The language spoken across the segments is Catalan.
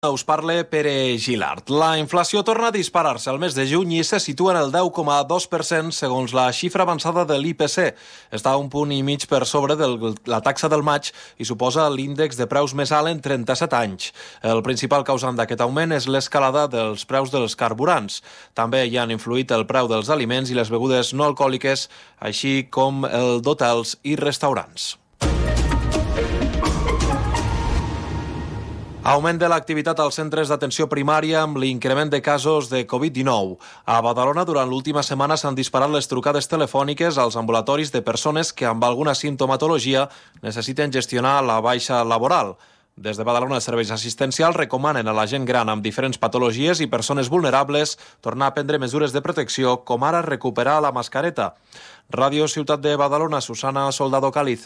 Us parla Pere Gilart. La inflació torna a disparar-se al mes de juny i se situa en el 10,2% segons la xifra avançada de l'IPC. Està un punt i mig per sobre de la taxa del maig i suposa l'índex de preus més alt en 37 anys. El principal causant d'aquest augment és l'escalada dels preus dels carburants. També hi han influït el preu dels aliments i les begudes no alcohòliques, així com el d'hotels i restaurants. Augment de l'activitat als centres d'atenció primària amb l'increment de casos de Covid-19. A Badalona, durant l'última setmana s'han disparat les trucades telefòniques als ambulatoris de persones que amb alguna simptomatologia necessiten gestionar la baixa laboral. Des de Badalona, els serveis assistencials recomanen a la gent gran amb diferents patologies i persones vulnerables tornar a prendre mesures de protecció, com ara recuperar la mascareta. Ràdio Ciutat de Badalona, Susana Soldado Cáliz.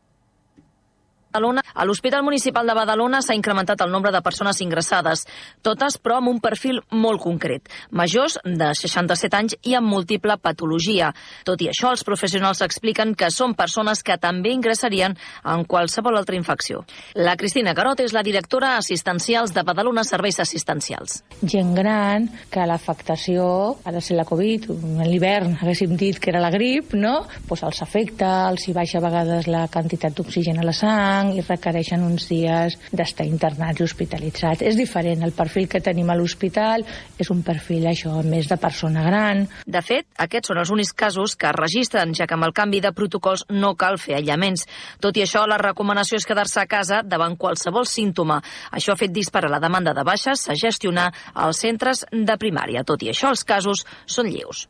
A l'Hospital Municipal de Badalona s'ha incrementat el nombre de persones ingressades, totes però amb un perfil molt concret, majors de 67 anys i amb múltiple patologia. Tot i això, els professionals expliquen que són persones que també ingressarien en qualsevol altra infecció. La Cristina Carot és la directora assistencials de Badalona Serveis Assistencials. Gent gran, que l'afectació ha de ser la Covid, en l'hivern haguéssim dit que era la grip, no? Pues els afecta, els hi baixa a vegades la quantitat d'oxigen a la sang, i requereixen uns dies d'estar internats i hospitalitzats. És diferent, el perfil que tenim a l'hospital és un perfil, això, més de persona gran. De fet, aquests són els únics casos que es registren, ja que amb el canvi de protocols no cal fer aïllaments. Tot i això, la recomanació és quedar-se a casa davant qualsevol símptoma. Això ha fet disparar la demanda de baixes a gestionar als centres de primària. Tot i això, els casos són lleus.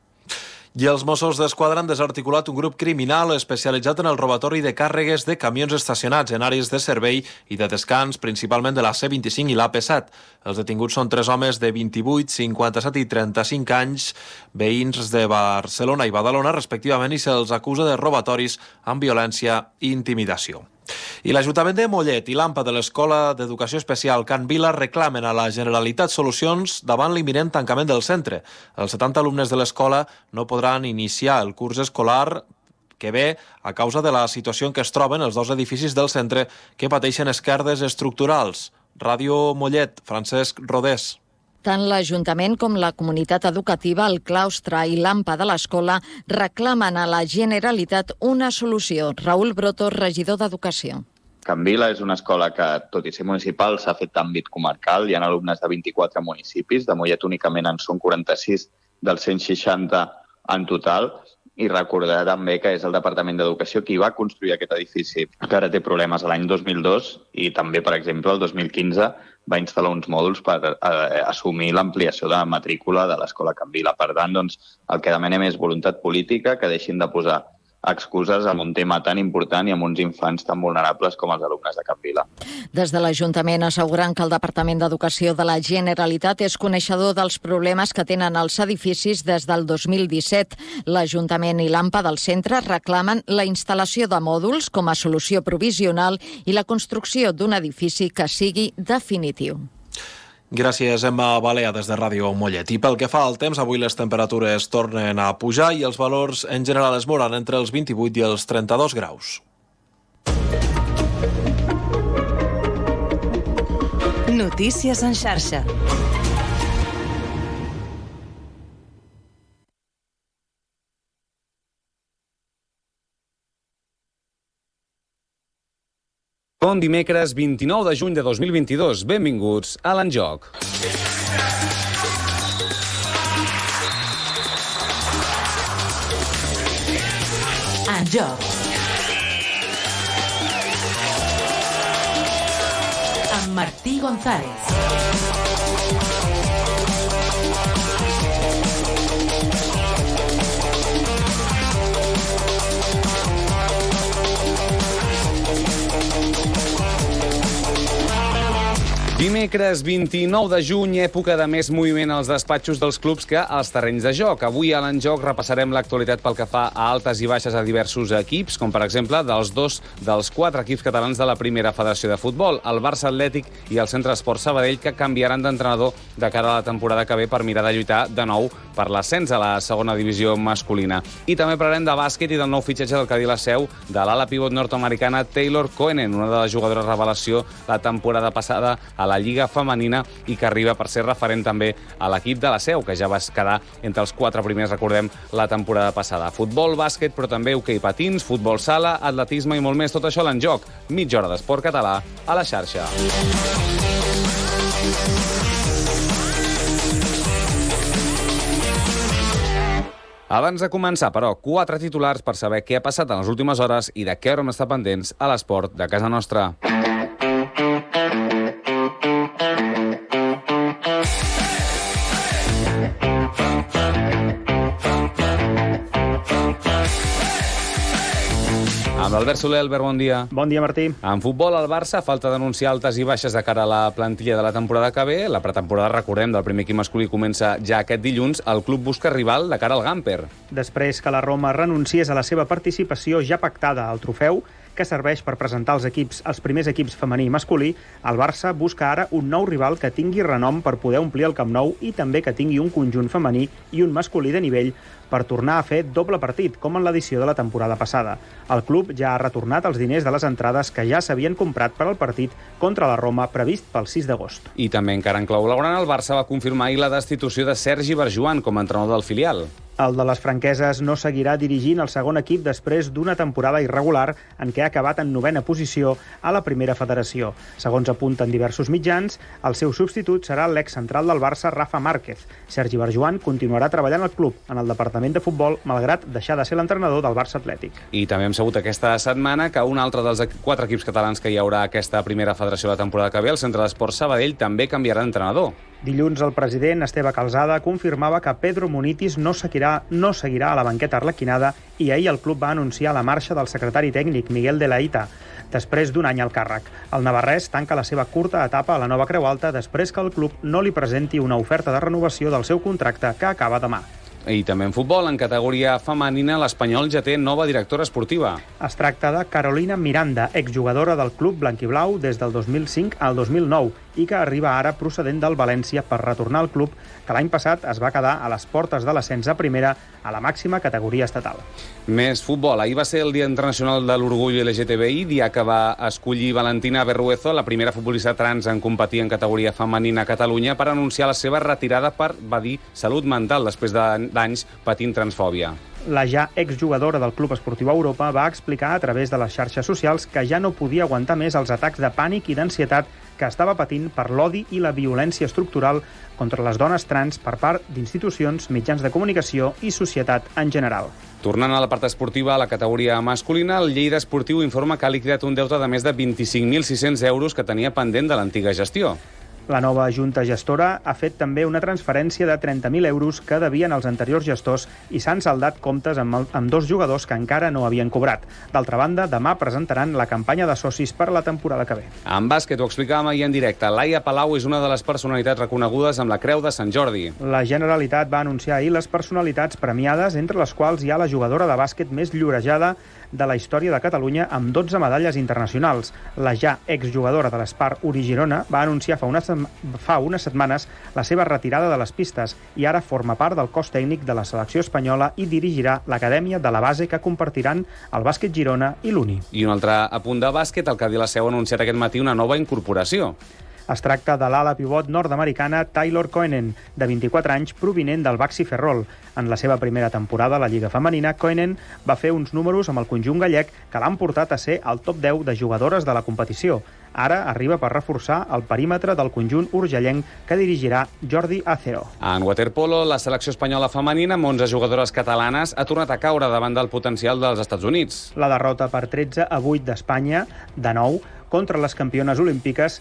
I els Mossos d'Esquadra han desarticulat un grup criminal especialitzat en el robatori de càrregues de camions estacionats en àrees de servei i de descans, principalment de la C25 i l'AP7. Els detinguts són 3 homes de 28, 57 i 35 anys, veïns de Barcelona i Badalona, respectivament, i se'ls acusa de robatoris amb violència i intimidació. I l'Ajuntament de Mollet i l'AMPA de l'Escola d'Educació Especial Can Vila reclamen a la Generalitat solucions davant l'imminent tancament del centre. Els 70 alumnes de l'escola no podran iniciar el curs escolar que ve a causa de la situació en què es troben els 2 edificis del centre que pateixen esquerdes estructurals. Ràdio Mollet, Francesc Rodés. Tant l'Ajuntament com la comunitat educativa, el claustre i l'AMPA de l'escola reclamen a la Generalitat una solució. Raül Broto, regidor d'Educació. Can Vila és una escola que, tot i ser municipal, s'ha fet d'àmbit comarcal. Hi ha alumnes de 24 municipis. De Mollet únicament en són 46 dels 160 en total. I recordar també que és el Departament d'Educació qui va construir aquest edifici, que ara té problemes l'any 2002 i també, per exemple, el 2015 va instal·lar uns mòduls per assumir l'ampliació de la matrícula de l'Escola Can Vila. Per tant, doncs, el que demanem és voluntat política, que deixin de posar excuses amb un tema tan important i amb uns infants tan vulnerables com els alumnes de Can Vila. Des de l'Ajuntament asseguren que el Departament d'Educació de la Generalitat és coneixedor dels problemes que tenen els edificis des del 2017. L'Ajuntament i l'AMPA del centre reclamen la instal·lació de mòduls com a solució provisional i la construcció d'un edifici que sigui definitiu. Gràcies, Emma Balea, des de Ràdio Mollet. I pel que fa al temps, avui les temperatures tornen a pujar i els valors en general es moran entre els 28 i els 32 graus. Notícies en xarxa. Bon dimecres 29 de juny de 2022. Benvinguts a l'Enjoc. Enjoc. Amb Martí González. Dimecres 29 de juny, època de més moviment als despatxos dels clubs que als terrenys de joc. Avui a l'Enjoc repassarem l'actualitat pel que fa a altes i baixes a diversos equips, com per exemple dels 2 dels 4 equips catalans de la primera federació de futbol, el Barça Atlètic i el Centre Esport Sabadell, que canviaran d'entrenador de cara a la temporada que ve per mirar de lluitar de nou per l'ascens a la segona divisió masculina. I també parlarem de bàsquet i del nou fitxatge del Cadí la Seu de l'ala pivot nord-americana Taylor Coenen, una de les jugadores revelació la temporada passada a la la Lliga Femenina i que arriba per ser referent també a l'equip de la Seu, que ja va quedar entre els 4 primers, recordem, la temporada passada. Futbol, bàsquet, però també hoquei patins, futbol sala, atletisme i molt més. Tot això a l'Enjoc. Mitja hora d'esport català a la xarxa. Abans de començar, però, 4 titulars per saber què ha passat en les últimes hores i de què haurem d'estar pendents a l'esport de casa nostra. Amb Albert Soler. Albert, bon dia. Bon dia, Martí. En futbol, el Barça falta denunciar altes i baixes de cara a la plantilla de la temporada que ve. La pretemporada, recordem, del primer equip masculí comença ja aquest dilluns. El club busca rival de cara al Gamper. Després que la Roma renunciés a la seva participació ja pactada al trofeu, que serveix per presentar els primers equips femení i masculí, el Barça busca ara un nou rival que tingui renom per poder omplir el Camp Nou i també que tingui un conjunt femení i un masculí de nivell per tornar a fer doble partit, com en l'edició de la temporada passada. El club ja ha retornat els diners de les entrades que ja s'havien comprat per al partit contra la Roma previst pel 6 d'agost. I també encara en clau blaugrana, el Barça va confirmar ahir la destitució de Sergi Barjuan com a entrenador del filial. El de les franqueses no seguirà dirigint el segon equip després d'una temporada irregular en què ha acabat en 9ª posició a la primera federació. Segons apunten diversos mitjans, el seu substitut serà l'excentral del Barça, Rafa Márquez. Sergi Barjuan continuarà treballant al club, en el departament de futbol, malgrat deixar de ser l'entrenador del Barça Atlètic. I també hem sabut aquesta setmana que un altre dels 4 equips catalans que hi haurà aquesta primera federació de la temporada que ve, el Centre d'Esports Sabadell, també canviarà d'entrenador. Dilluns, el president Esteve Calzada confirmava que Pedro Munitis no seguirà a la banqueta arlequinada i ahir el club va anunciar la marxa del secretari tècnic, Miguel de la Ita, després d'un any al càrrec. El navarrès tanca la seva curta etapa a la nova Creu Alta després que el club no li presenti una oferta de renovació del seu contracte que acaba demà. I també en futbol, en categoria femenina, l'Espanyol ja té nova directora esportiva. Es tracta de Carolina Miranda, exjugadora del club blanquiblau des del 2005 al 2009 i que arriba ara procedent del València per retornar al club que l'any passat es va quedar a les portes de l'ascens a primera a la màxima categoria estatal. Més futbol. Ahir va ser el Dia Internacional de l'Orgull LGTBI, dia que va escollir Valentina Berruezo, la primera futbolista trans en competir en categoria femenina a Catalunya, per anunciar la seva retirada per, va dir, salut mental després d'anys patint transfòbia. La ja exjugadora del Club Esportiu Europa va explicar a través de les xarxes socials que ja no podia aguantar més els atacs de pànic i d'ansietat que estava patint per l'odi i la violència estructural contra les dones trans per part d'institucions, mitjans de comunicació i societat en general. Tornant a la part esportiva, a la categoria masculina, el Lleida Esportiu informa que ha liquidat un deute de més de 25.600 euros que tenia pendent de l'antiga gestió. La nova junta gestora ha fet també una transferència de 30.000 euros que devien els anteriors gestors i s'han saldat comptes amb 2 jugadors que encara no havien cobrat. D'altra banda, demà presentaran la campanya de socis per a la temporada que ve. En bàsquet, ho explicàvem ahir en directe, Laia Palau és una de les personalitats reconegudes amb la Creu de Sant Jordi. La Generalitat va anunciar ahir les personalitats premiades, entre les quals hi ha la jugadora de bàsquet més llorejada de la història de Catalunya amb 12 medalles internacionals. La ja exjugadora de l'Espar Uri Girona va anunciar fa unes setmanes la seva retirada de les pistes i ara forma part del cos tècnic de la selecció espanyola i dirigirà l'acadèmia de la base que compartiran el Bàsquet Girona i l'Uni. I un altre apunt de bàsquet, el Cadí la Seu ha anunciat aquest matí una nova incorporació. Es tracta de l'ala pivot nord-americana Taylor Koenen, de 24 anys, provinent del Baxi Ferrol. En la seva primera temporada a la Lliga Femenina, Koenen va fer uns números amb el conjunt gallec que l'han portat a ser al top 10 de jugadores de la competició. Ara arriba per reforçar el perímetre del conjunt urgellenc que dirigirà Jordi Acero. En waterpolo, la selecció espanyola femenina, amb 11 jugadores catalanes, ha tornat a caure davant del potencial dels Estats Units. La derrota per 13-8 d'Espanya, de nou, contra les campiones olímpiques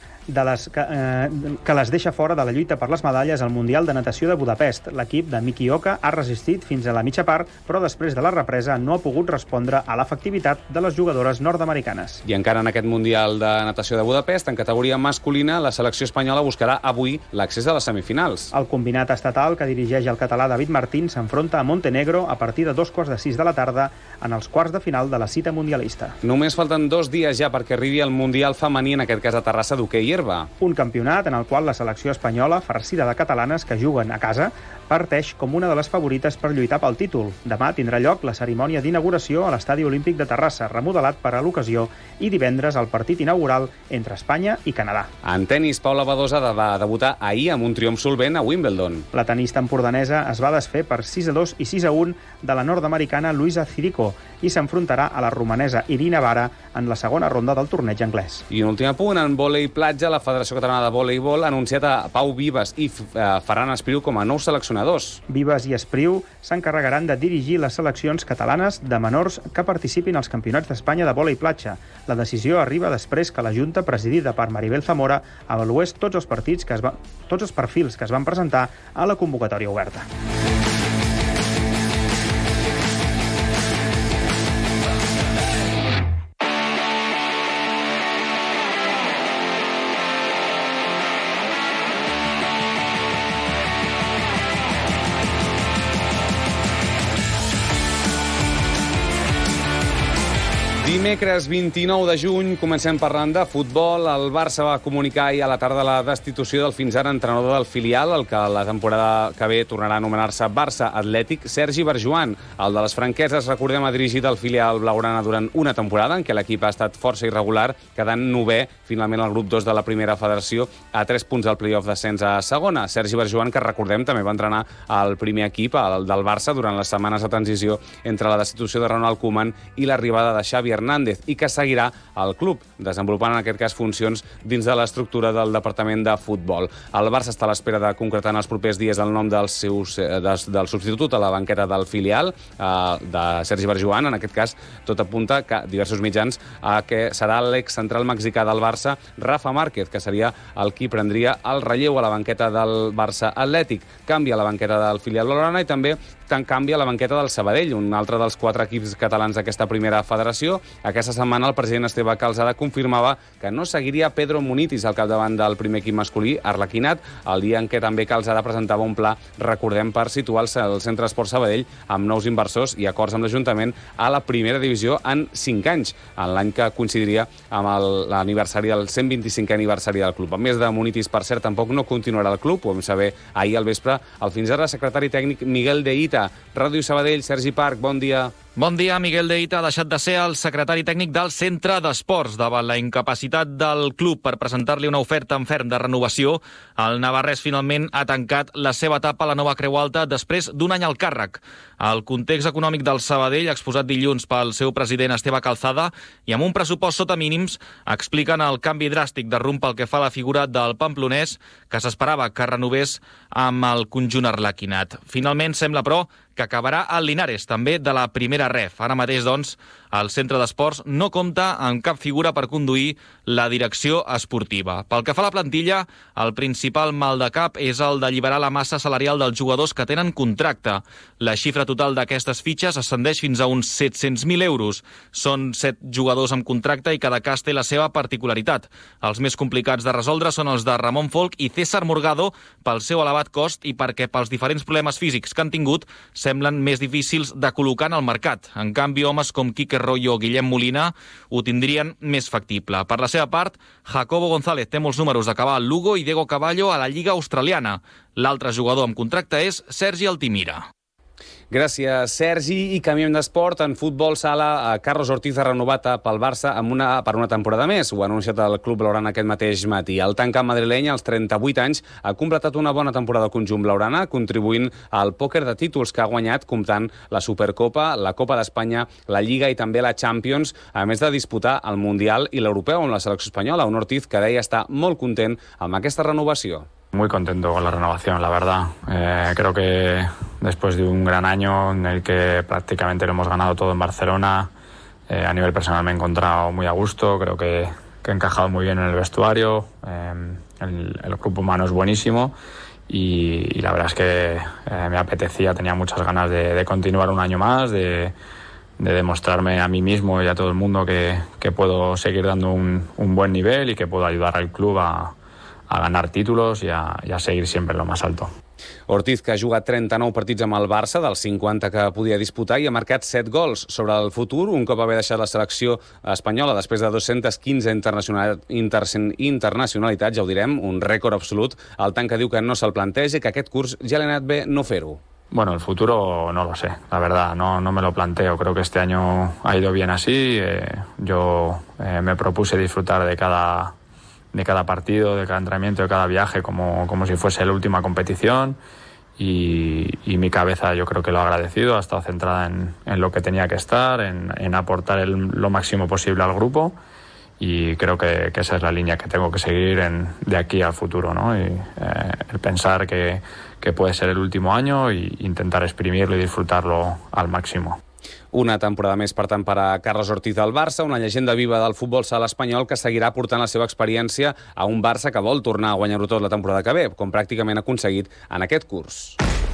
que les deixa fora de la lluita per les medalles al Mundial de Natació de Budapest. L'equip de Miki Oka ha resistit fins a la mitja part, però després de la represa no ha pogut respondre a l'efectivitat de les jugadores nord-americanes. I encara en aquest Mundial de Natació de Budapest, en categoria masculina, la selecció espanyola buscarà avui l'accés a les semifinals. El combinat estatal que dirigeix el català David Martín s'enfronta a Montenegro a partir de 2:45 de la tarda en els quarts de final de la cita mundialista. Només falten 2 dies ja perquè arribi el Mundial Mundial femení, en aquest cas a Terrassa, d'hoquei herba. Un campionat en el qual la selecció espanyola, farcida de catalanes que juguen a casa, parteix com una de les favorites per lluitar pel títol. Demà tindrà lloc la cerimònia d'inauguració a l'Estadi Olímpic de Terrassa, remodelat per a l'ocasió, i divendres el partit inaugural entre Espanya i Canadà. En tenis, Paula Badosa va debutar ahir amb un triomf solvent a Wimbledon. La tenista empordanesa es va desfer per 6-2 i 6-1 de la nord-americana Luisa Cirico i s'enfrontarà a la romanesa Irina Vara en la segona ronda del torneig anglès. I un últim apunt, en vòlei platja, la Federació Catalana de Voleibol ha anunciat a Pau Vives i Ferran Espriu com a nous seleccionadors. Vives i Espriu s'encarregaran de dirigir les seleccions catalanes de menors que participin als campionats d'Espanya de vòlei platja. La decisió arriba després que la Junta, presidida per Maribel Zamora, avalués tots els perfils que es van presentar a la convocatòria oberta. Dimecres 29 de juny comencem parlant de futbol. El Barça va comunicar ahir a la tarda la destitució del fins ara entrenador del filial, el que la temporada que ve tornarà a anomenar-se Barça Atlètic, Sergi Barjuan. El de les franqueses, recordem, ha dirigit el filial blaugrana durant una temporada en què l'equip ha estat força irregular, quedant 9è finalment al grup 2 de la primera federació, a 3 punts del play-off d'ascens a segona. Sergi Barjuan, que recordem, també va entrenar al primer equip, el del Barça, durant les setmanes de transició entre la destitució de Ronald Koeman i l'arribada de Xavi Hernández, i que seguirà al club, desenvolupant en aquest cas funcions dins de l'estructura del departament de futbol. El Barça està a l'espera de concretar en els propers dies el nom del substitut a la banqueta del filial, de Sergi Barjuan. En aquest cas, tot apunta que diversos mitjans que serà l'ex central mexicà del Barça, Rafa Márquez, que seria el qui prendria el relleu a la banqueta del Barça Atlètic. Canvia la banqueta del filial blaugrana i també canvia la banqueta del Sabadell, un altre dels 4 equips catalans d'aquesta primera federació. Aquesta setmana el president Esteve Calzada confirmava que no seguiria Pedro Munitis al capdavant del primer equip masculí, Arlequinat, el dia en què també Calzada presentava un pla, recordem, per situar el Centre Esport Sabadell amb nous inversors i acords amb l'Ajuntament a la primera divisió en 5 anys, en l'any que coincidiria amb l'aniversari del 125è aniversari del club. A més de Munitis, per cert, tampoc no continuarà el club, ho vam saber ahir al vespre el fins ara secretari tècnic Miguel de Ita. Ràdio Sabadell, Sergi Parc, bon dia. Bon dia. Miguel de Ita ha deixat de ser el secretari tècnic del Centre d'Esports. Davant la incapacitat del club per presentar-li una oferta en ferm de renovació, el navarrès finalment ha tancat la seva etapa a la nova Creu Alta després d'un any al càrrec. El context econòmic del Sabadell, exposat dilluns pel seu president Esteve Calzada, i amb un pressupost sota mínims, expliquen el canvi dràstic de rumb pel que fa a la figura del pamplonès, que s'esperava que renovés amb el conjunt arlequinat. Finalment sembla, però, que acabarà al Linares, també de la primera ref. Ara mateix, doncs, el Centre d'Esports no compta amb cap figura per conduir la direcció esportiva. Pel que fa a la plantilla, el principal mal de cap és el d'alliberar la massa salarial dels jugadors que tenen contracte. La xifra total d'aquestes fitxes ascendeix fins a uns 700.000 euros. Són 7 jugadors amb contracte i cada cas té la seva particularitat. Els més complicats de resoldre són els de Ramon Folk i César Morgado pel seu elevat cost i perquè pels diferents problemes físics que han tingut semblen més difícils de col·locar en el mercat. En canvi, homes com Quique Royo o Guillem Molina ho tindrien més factible. Per la seva part, Jacobo González té molts números d'acabar al Lugo i Diego Cavallo a la Lliga Australiana. L'altre jugador amb contracte és Sergi Altimira. Gràcies, Sergi. I canviem d'esport. En futbol sala, Carlos Ortiz ha renovat pel Barça per una temporada més. Ho ha anunciat el club blaugrana aquest mateix matí. El tancant madrileny, als 38 anys, ha completat una bona temporada al conjunt blaugrana, contribuint al pòquer de títols que ha guanyat, comptant la Supercopa, la Copa d'Espanya, la Lliga i també la Champions, a més de disputar el Mundial i l'Europeu amb la selecció espanyola. Un Ortiz que deia estar molt content amb aquesta renovació. Muy contento con la renovación, la verdad. Creo que después de un gran año en el que prácticamente lo hemos ganado todo en Barcelona, a nivel personal me he encontrado muy a gusto, creo que he encajado muy bien en el vestuario, el grupo humano es buenísimo y la verdad es que me apetecía, tenía muchas ganas de continuar un año más, de demostrarme a mí mismo y a todo el mundo que puedo seguir dando un buen nivel y que puedo ayudar al club a ganar títulos y a seguir siempre en lo más alto. Ortiz, que ha jugat 39 partits amb el Barça, dels 50 que podia disputar, i ha marcat 7 gols. Sobre el futur, un cop haver deixat la selecció espanyola després de 215 internacionalitats, ja ho direm, un rècord absolut, el Tanca diu que no se'l planteja i que aquest curs ja li ha anat bé no fer-ho. Bueno, el futuro no lo sé, la verdad, no me lo planteo. Creo que este año ha ido bien así. Yo me propuse disfrutar de cada partido, de cada entrenamiento, de cada viaje, como si fuese la última competición. Y mi cabeza yo creo que lo ha agradecido, ha estado centrada en lo que tenía que estar, en aportar lo máximo posible al grupo. Y creo que esa es la línea que tengo que seguir de aquí al futuro, ¿no? Y el pensar que puede ser el último año e intentar exprimirlo y disfrutarlo al máximo. Una temporada més, per tant, per a Carles Ortiz del Barça, una llegenda viva del futbol sala espanyol que seguirà portant la seva experiència a un Barça que vol tornar a guanyar-ho tot la temporada que ve, com pràcticament ha aconseguit en aquest curs.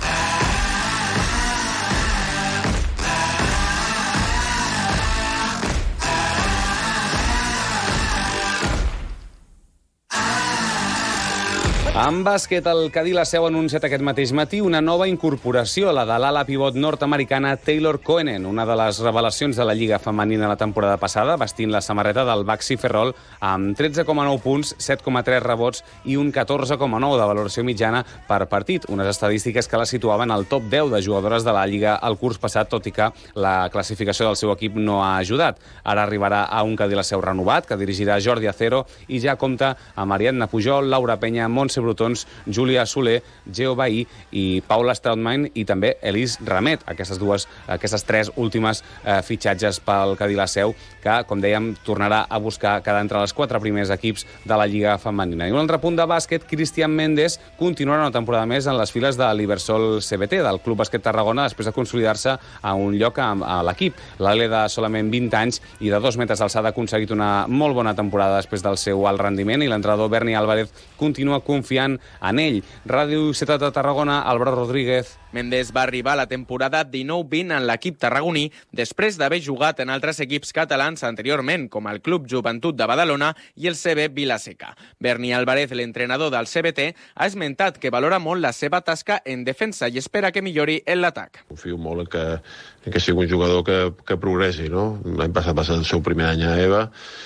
En bàsquet, el Cadí la Seu ha anunciat aquest mateix matí una nova incorporació, la de l'ala pivot nord-americana Taylor Coenen, una de les revelacions de la Lliga femenina la temporada passada, vestint la samarreta del Baxi Ferrol amb 13,9 punts, 7,3 rebots i un 14,9 de valoració mitjana per partit, unes estadístiques que la situaven al top 10 de jugadores de la Lliga el curs passat, tot i que la classificació del seu equip no ha ajudat. Ara arribarà a un Cadí la Seu renovat, que dirigirà Jordi Acero, i ja compta amb Ariadna Pujol, Laura Penya, Montse Brutons, Júlia Soler, Geo Bahí i Paula Strautmann i també Elis Ramet, aquestes tres últimes fitxatges pel Cadí la Seu, que, com dèiem, tornarà a buscar quedar entre els 4 primers equips de la Lliga femenina. I un altre punt de bàsquet, Cristian Méndez continuarà una temporada més en les files de l'Ibersol CBT, del Club Bàsquet Tarragona, després de consolidar-se a un lloc a l'equip. L'ale de solament 20 anys i de 2 metres d'alçada ha aconseguit una molt bona temporada després del seu alt rendiment i l'entrenador Berni Álvarez continua confiant en ell. Ràdio Ciutat de Tarragona, Álvaro Rodríguez. Mendes va arribar a la temporada 19-20 en l'equip tarragoní després d'haver jugat en altres equips catalans anteriorment, com el Club Joventut de Badalona i el CB Vilaseca. Berni Álvarez, l'entrenador del CBT, ha esmentat que valora molt la seva tasca en defensa i espera que millori en l'atac. Confio molt en que sigui un jugador que progressi, no? L'any passat va ser el seu primer any a EVA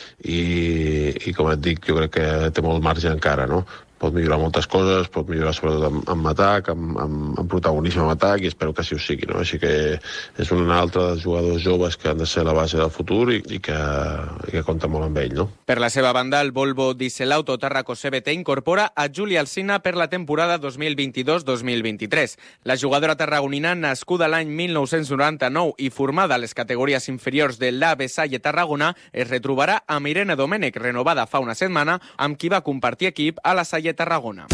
i com et dic, jo crec que té molt marge encara, no? Pot millorar moltes coses, pot millorar sobretot amb atac, amb protagonisme en atac, i espero que així ho sigui, no? Així que és un altre dels jugadors joves que han de ser la base del futur i que compta molt amb ell, no? Per la seva banda, el Volvo Dieselauto Tarraco CBT incorpora a Júlia Alsina per la temporada 2022-2023. La jugadora tarragonina, nascuda l'any 1999 i formada a les categories inferiors de l'AB Salle Tarragona, es retrobarà amb Irene Domènech, renovada fa una setmana, amb qui va compartir equip a la Salle Tarragona.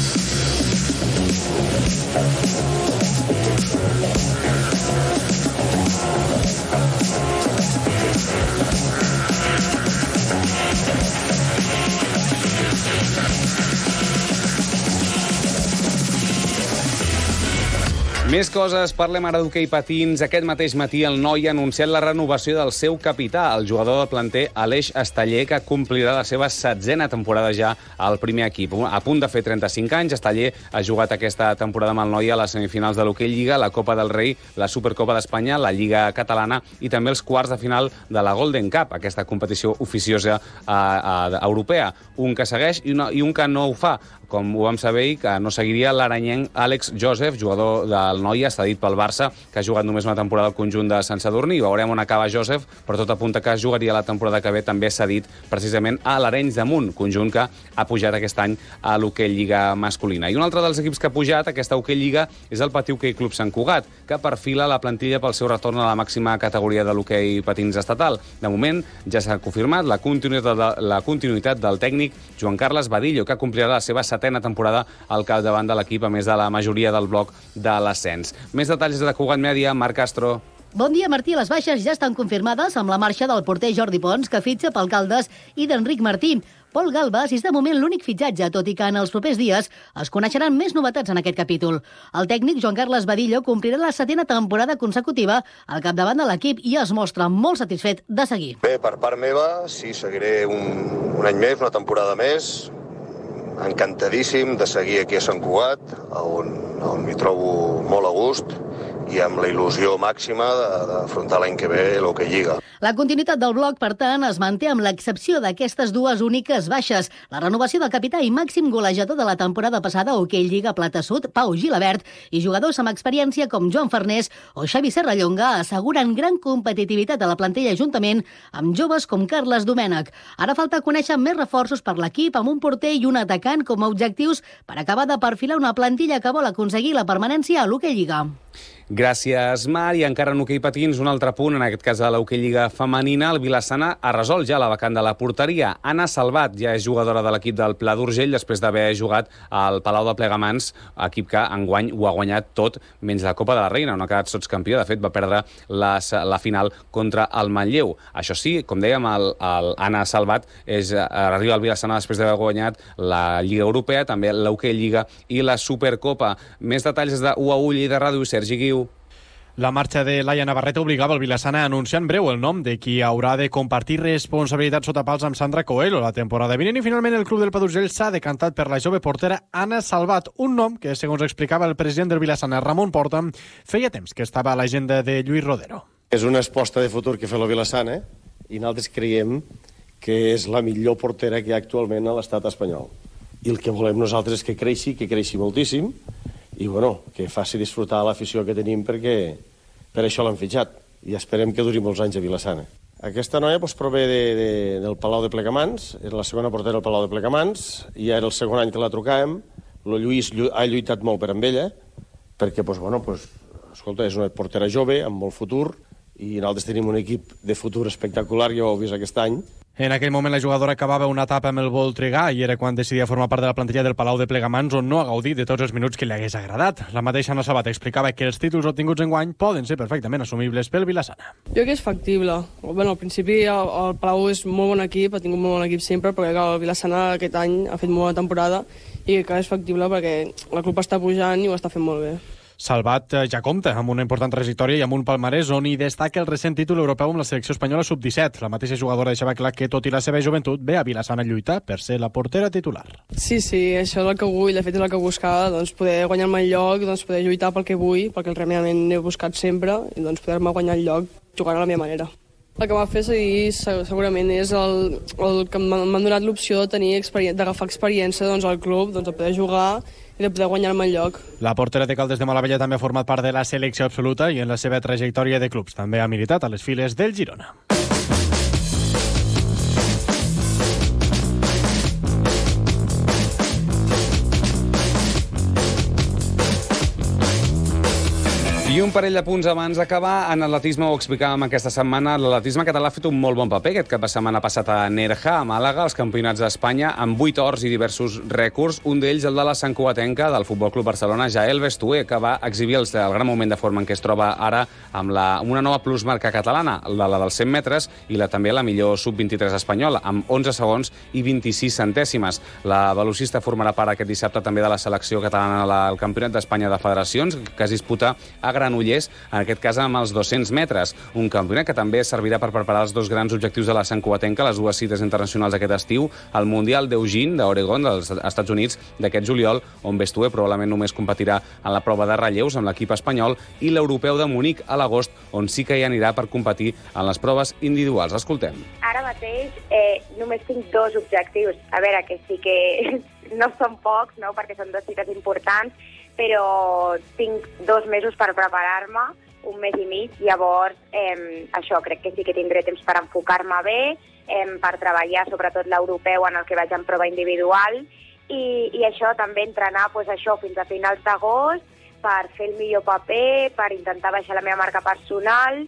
Més coses, parlem ara d'hoquei patins. Aquest mateix matí el Noi ha anunciat la renovació del seu capità, el jugador del planter Aleix Esteller, que complirà la seva 7a temporada ja al primer equip. A punt de fer 35 anys, Esteller ha jugat aquesta temporada amb el Noi a les semifinals de l'Hoquei Lliga, la Copa del Rei, la Supercopa d'Espanya, la Lliga Catalana i també els quarts de final de la Golden Cup, aquesta competició oficiosa europea. Un que segueix i un que no ho fa, com ho vam saber, que no seguiria l'aranyenc Àlex Joseph, jugador del Noia, cedit pel Barça, que ha jugat només una temporada al conjunt de Sant Sadurní. Veurem on acaba Joseph, però tot apunta que jugaria la temporada que ve també cedit precisament a l'Arenys de Munt, conjunt que ha pujat aquest any a l'Hoquei Lliga masculina. I un altre dels equips que ha pujat aquesta Hoquei Lliga és el Patí Hoquei Club Sant Cugat, que perfila la plantilla pel seu retorn a la màxima categoria de l'hoquei patins estatal. De moment ja s'ha confirmat la continuïtat del tècnic Joan Carles Badillo, que complirà la seva 7a temporada al capdavant de l'equip, a més de la majoria del bloc de l'ascens. Més detalls de Cugat Mèdia, Marc Castro. Bon dia, Martí. Les baixes ja estan confirmades amb la marxa del porter Jordi Pons, que fitxa pel Caldes, i d'Enric Martí. Pol Galbas és de moment l'únic fitxatge, tot i que en els propers dies es coneixeran més novetats en aquest capítol. El tècnic Joan Carles Badillo complirà la 7a temporada consecutiva al capdavant de l'equip i es mostra molt satisfet de seguir. Bé, per part meva, sí, seguiré un any més, una temporada més. encantadíssim de seguir aquí a Sant Cugat, on m'hi trobo molt a gust i amb la il·lusió màxima d'afrontar l'any que ve l'Hockey Lliga. La continuïtat del bloc, per tant, es manté amb l'excepció d'aquestes dues úniques baixes. La renovació del capità i màxim golejador de la temporada passada a Hockey Lliga Plata Sud, Pau Gilabert, i jugadors amb experiència com Joan Farnés o Xavi Serrallonga asseguren gran competitivitat a la plantilla juntament amb joves com Carles Domènech. Ara falta conèixer més reforços per l'equip amb un porter i un atacant com a objectius per acabar de perfilar una plantilla que vol aconseguir la permanència a l'Hockey Lliga. Gràcies, Mar. I encara en hoquei patins, un altre punt, en aquest cas a l'Hockey Lliga femenina. El Vilassana ha resolt ja la vacant de la porteria. Anna Salvat ja és jugadora de l'equip del Pla d'Urgell després d'haver jugat al Palau de Plegamans, equip que enguany ho ha guanyat tot, menys la Copa de la Reina, on ha quedat sotscampió. De fet, va perdre la final contra el Manlleu. Això sí, com dèiem, Anna Salvat arriba al Vilassana després d'haver guanyat la Lliga Europea, també l'Hockey Lliga i la Supercopa. Més detalls de UAU Lleida Ràdio, Sergi Guiu. La marxa de Laia Navarrete obligava el Vilassana a anunciar en breu el nom de qui haurà de compartir responsabilitats sota pals amb Sandra Coelho la temporada vinent, i finalment el club del Pla d'Urgell s'ha decantat per la jove portera Anna Salvat, un nom que, segons explicava el president del Vilassana, Ramon Porta, feia temps que estava a l'agenda de Lluís Rodero. És una aposta de futur que fa el Vilassana i nosaltres creiem que és la millor portera que hi ha actualment a l'estat espanyol. I el que volem nosaltres és que creixi moltíssim, i bueno, que faci disfrutar l'afició que tenim, perquè per això l'han fitxat i esperem que duri molts anys a Vilassana. Aquesta noia prové del Palau de Plegamans, és la segona portera del Palau de Plegamans, i era el segon any que la trucàvem. El Lluís ha lluitat molt per amb ella, perquè escolta, és una portera jove, amb molt futur, i nosaltres tenim un equip de futur espectacular, ja ho heu vist aquest any. En aquell moment la jugadora acabava una etapa amb el Voltregà i era quan decidia formar part de la plantilla del Palau de Plegamans, on no ha gaudit de tots els minuts que li hagués agradat. La mateixa Anna Salvat explicava que els títols obtinguts enguany poden ser perfectament assumibles pel Vilassana. Jo crec que és factible. Al principi el Palau és molt bon equip, ha tingut molt bon equip sempre, però el Vilassana aquest any ha fet molt bona temporada i crec que és factible perquè el club està pujant i ho està fent molt bé. Salvat ja compta amb una important trajectòria i amb un palmarès on hi destaca el recent títol europeu amb la selecció espanyola sub-17. La mateixa jugadora deixava clar que, tot i la seva joventut, ve a Vilassana a lluitar per ser la portera titular. Sí, això és el que vull, de fet és el que buscava, poder guanyar-me el lloc, poder lluitar pel que vull, perquè realment he buscat sempre, i poder-me guanyar el lloc jugant a la meva manera. El que m'ha fet seguir segurament és el que m'han donat l'opció d'agafar experiència al club, de poder jugar i de poder guanyar-me el lloc. La portera de Caldes de Malavella també ha format part de la selecció absoluta i en la seva trajectòria de clubs també ha militat a les files del Girona. I un parell de punts abans d'acabar. En atletisme ho explicàvem aquesta setmana. L'atletisme català ha fet un molt bon paper aquest cap de setmana passat a Nerja, a Màlaga, als Campionats d'Espanya, amb 8 ors i diversos rècords. Un d'ells, el de la santcugatenca del Futbol Club Barcelona, Jael Bestué, que va exhibir el gran moment de forma en què es troba ara amb una nova plusmarca catalana, la dels 100 metres, i també la millor sub-23 espanyola, amb 11 segons i 26 centèsimes. La velocista formarà part aquest dissabte també de la selecció catalana al Campionat d'Espanya de Federacions, que es disputa a Granollers, en aquest cas amb els 200 metres. Un campionat que també servirà per preparar els dos grans objectius de la santcugatenca, les dues cites internacionals aquest estiu, el Mundial d'Eugene, d'Oregon, dels Estats Units, d'aquest juliol, on Bestué probablement només competirà en la prova de relleus amb l'equip espanyol, i l'Europeu de Munic a l'agost, on sí que hi anirà per competir en les proves individuals. Escoltem. Ara mateix només tinc 2 objectius. A veure, que sí que no són pocs, no?, perquè són 2 cites importants, però tinc 2 mesos per preparar-me, 1 mes i mig, llavors això crec que sí que tindré temps per enfocar-me bé, per treballar sobretot l'europeu en el que vaig en prova individual i això també entrenar fins a finals d'agost per fer el millor paper, per intentar baixar la meva marca personal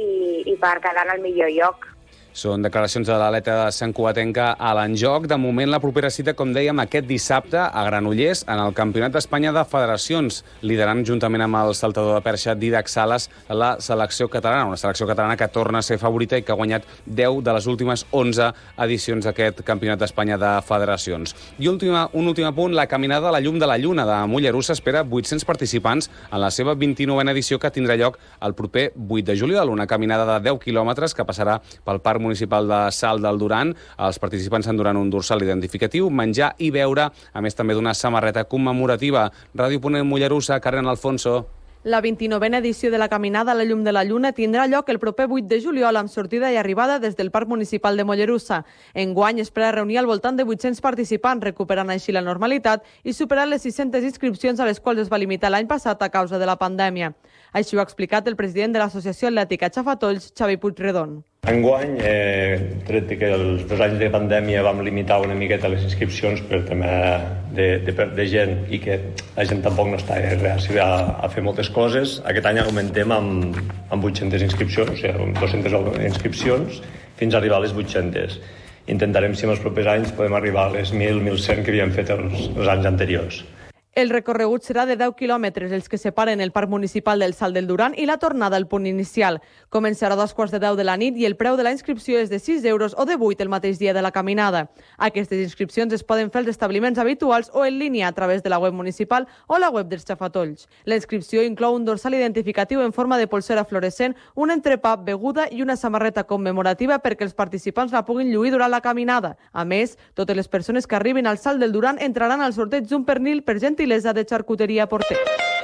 i per quedar en el millor lloc. Són declaracions de l'atleta de santcugatenca a l'Enjoc. De moment, la propera cita, com dèiem, aquest dissabte a Granollers, en el Campionat d'Espanya de Federacions, liderant juntament amb el saltador de perxa Didac Sales la selecció catalana, una selecció catalana que torna a ser favorita i que ha guanyat 10 de les últimes 11 edicions d'aquest Campionat d'Espanya de Federacions. I un últim punt, la caminada a la llum de la lluna de Mollerussa espera 800 participants en la seva 29a edició, que tindrà lloc el proper 8 de juliol, una caminada de 10 quilòmetres que passarà pel Parc Municipal de Salt del Duran. Els participants enduran un dorsal identificatiu, menjar i beure, a més també d'una samarreta commemorativa. Ràdio Ponent Mollerussa, Karen Alfonso. La 29a edició de la Caminada a la Llum de la Lluna tindrà lloc el proper 8 de juliol amb sortida i arribada des del Parc Municipal de Mollerussa. Enguany espera reunir al voltant de 800 participants, recuperant així la normalitat i superant les 600 inscripcions a les quals es va limitar l'any passat a causa de la pandèmia. Així ho ha explicat el president de l'Associació Atlètica Xafatolls, Xavi Puigredon. Enguany, tret que els 2 anys de pandèmia vam limitar una miqueta les inscripcions per tema de gent i que la gent tampoc no està reàcia a fer moltes coses, aquest any augmentem amb 800 inscripcions, o sigui, amb 200 inscripcions fins a arribar a les 800. Intentarem, si en els propers anys, podem arribar a les 1.000, 1.100 que havíem fet els anys anteriors. El recorregut serà de 10 quilòmetres, els que separen el Parc Municipal del Salt del Duran i la tornada al punt inicial. Començarà a 2:15 de la nit i el preu de la inscripció és de 6 euros o de 8 el mateix dia de la caminada. Aquestes inscripcions es poden fer als establiments habituals o en línia a través de la web municipal o la web dels Xafatolls. La inscripció inclou un dorsal identificatiu en forma de polsera fluorescent, un entrepà, beguda i una samarreta commemorativa perquè els participants la puguin lluir durant la caminada. A més, totes les persones que arribin al Salt del Duran entraran al sorteig d'un pernil per gentilesa de Xarcuteria Porter.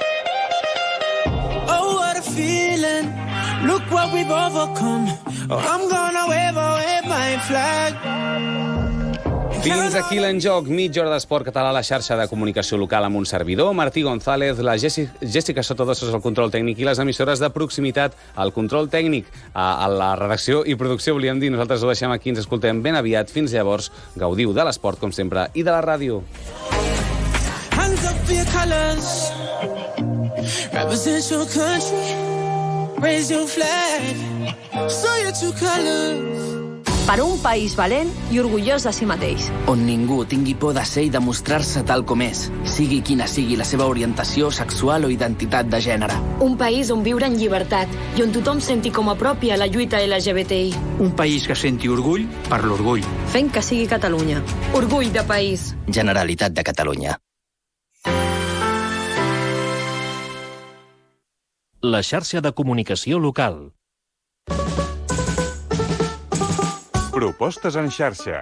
Oh, what a feeling. Look what we've overcome. Oh, I'm gonna wave my flag. Fins aquí l'Enjoc, mitja hora d'esport català a la xarxa de comunicació local amb un servidor, Martí González, la Jessica Sotodossos al control tècnic i les emissores de proximitat al control tècnic. A la redacció i producció, volíem dir, nosaltres ho deixem aquí, ens escoltem ben aviat. Fins llavors, gaudiu de l'esport, com sempre, i de la ràdio. Hands up for your colors. Represent your country. Raise your flag. Show your true colors. Per un país valent i orgullós de si mateix. On ningú tingui por de ser i demostrar-se tal com és, sigui quina sigui la seva orientació sexual o identitat de gènere. Un país on viure en llibertat i on tothom senti com a pròpia la lluita LGBTI. Un país que senti orgull per l'orgull. Fent que sigui Catalunya. Orgull de país. Generalitat de Catalunya. La xarxa de comunicació local. Propostes en xarxa.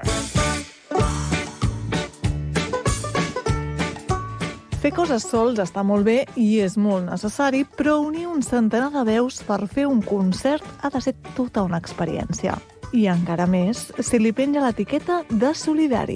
Fer coses sols està molt bé i és molt necessari, però unir un centenar de veus per fer un concert ha de ser tota una experiència. I encara més si li penja l'etiqueta de solidari.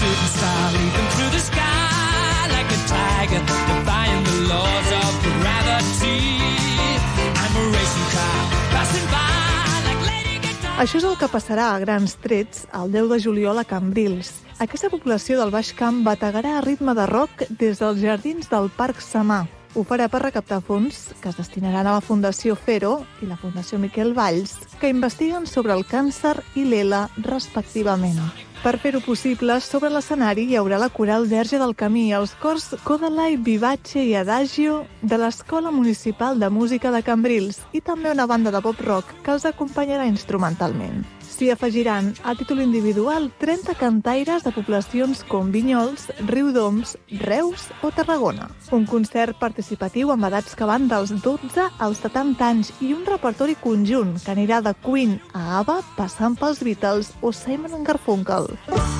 Això és el que passarà a grans trets el 10 de juliol a Cambrils. Aquesta població del Baix Camp bategarà a ritme de rock des dels jardins del Parc Samà. Ho farà per recaptar fons que es destinaran a la Fundació Fero i la Fundació Miquel Valls, que investiguen sobre el càncer i l'ELA, respectivament. Per fer-ho possible, sobre l'escenari hi haurà la Coral Verge del Camí, els cors Codalai, Vivace i Adagio de l'Escola Municipal de Música de Cambrils i també una banda de pop-rock que els acompanyarà instrumentalment. S'hi afegiran a títol individual 30 cantaires de poblacions com Vinyols, Riudoms, Reus o Tarragona. Un concert participatiu amb edats que van dels 12 als 70 anys i un repertori conjunt que anirà de Queen a ABBA, passant pels Beatles o Simon & Garfunkel.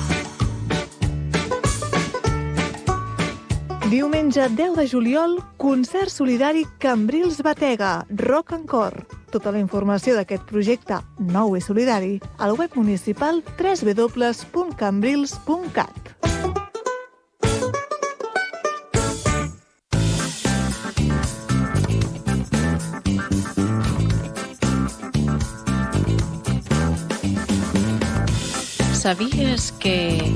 Diumenge 10 de juliol, concert solidari Cambrils Batega, Rock en Cor. Tota la informació d'aquest projecte nou i solidari al web municipal www.cambrils.cat. Sabies que...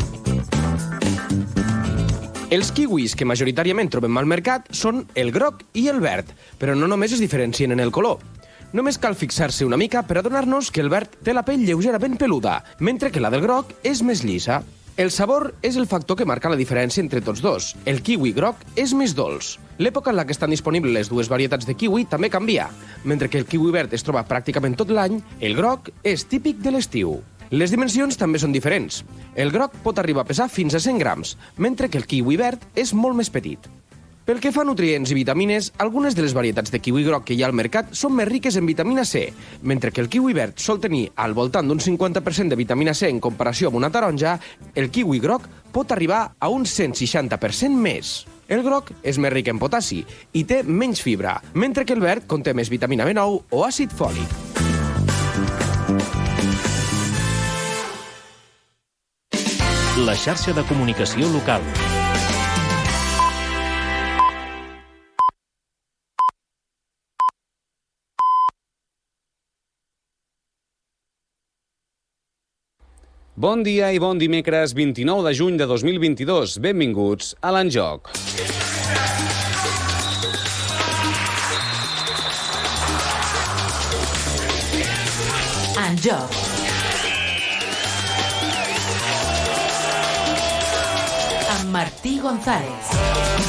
Els kiwis que majoritàriament trobem al mercat són el groc i el verd, però no només es diferencien en el color. Només cal fixar-se una mica per adonar-nos que el verd té la pell lleugerament peluda, mentre que la del groc és més llisa. El sabor és el factor que marca la diferència entre tots dos. El kiwi groc és més dolç. L'època en la que estan disponibles les dues varietats de kiwi també canvia. Mentre que el kiwi verd es troba pràcticament tot l'any, el groc és típic de l'estiu. Les dimensions també són diferents. El groc pot arribar a pesar fins a 100 grams, mentre que el kiwi verd és molt més petit. Pel que fa a nutrients i vitamines, algunes de les varietats de kiwi groc que hi ha al mercat són més riques en vitamina C, mentre que el kiwi verd sol tenir al voltant d'un 50% de vitamina C en comparació amb una taronja, el kiwi groc pot arribar a un 160% més. El groc és més ric en potassi i té menys fibra, mentre que el verd conté més vitamina B9 o àcid fòlic. La xarxa de comunicació local. Bon dia i bon dimecres 29 de juny de 2022. Benvinguts a l'Enjoc. Enjoc. Amb Martí González.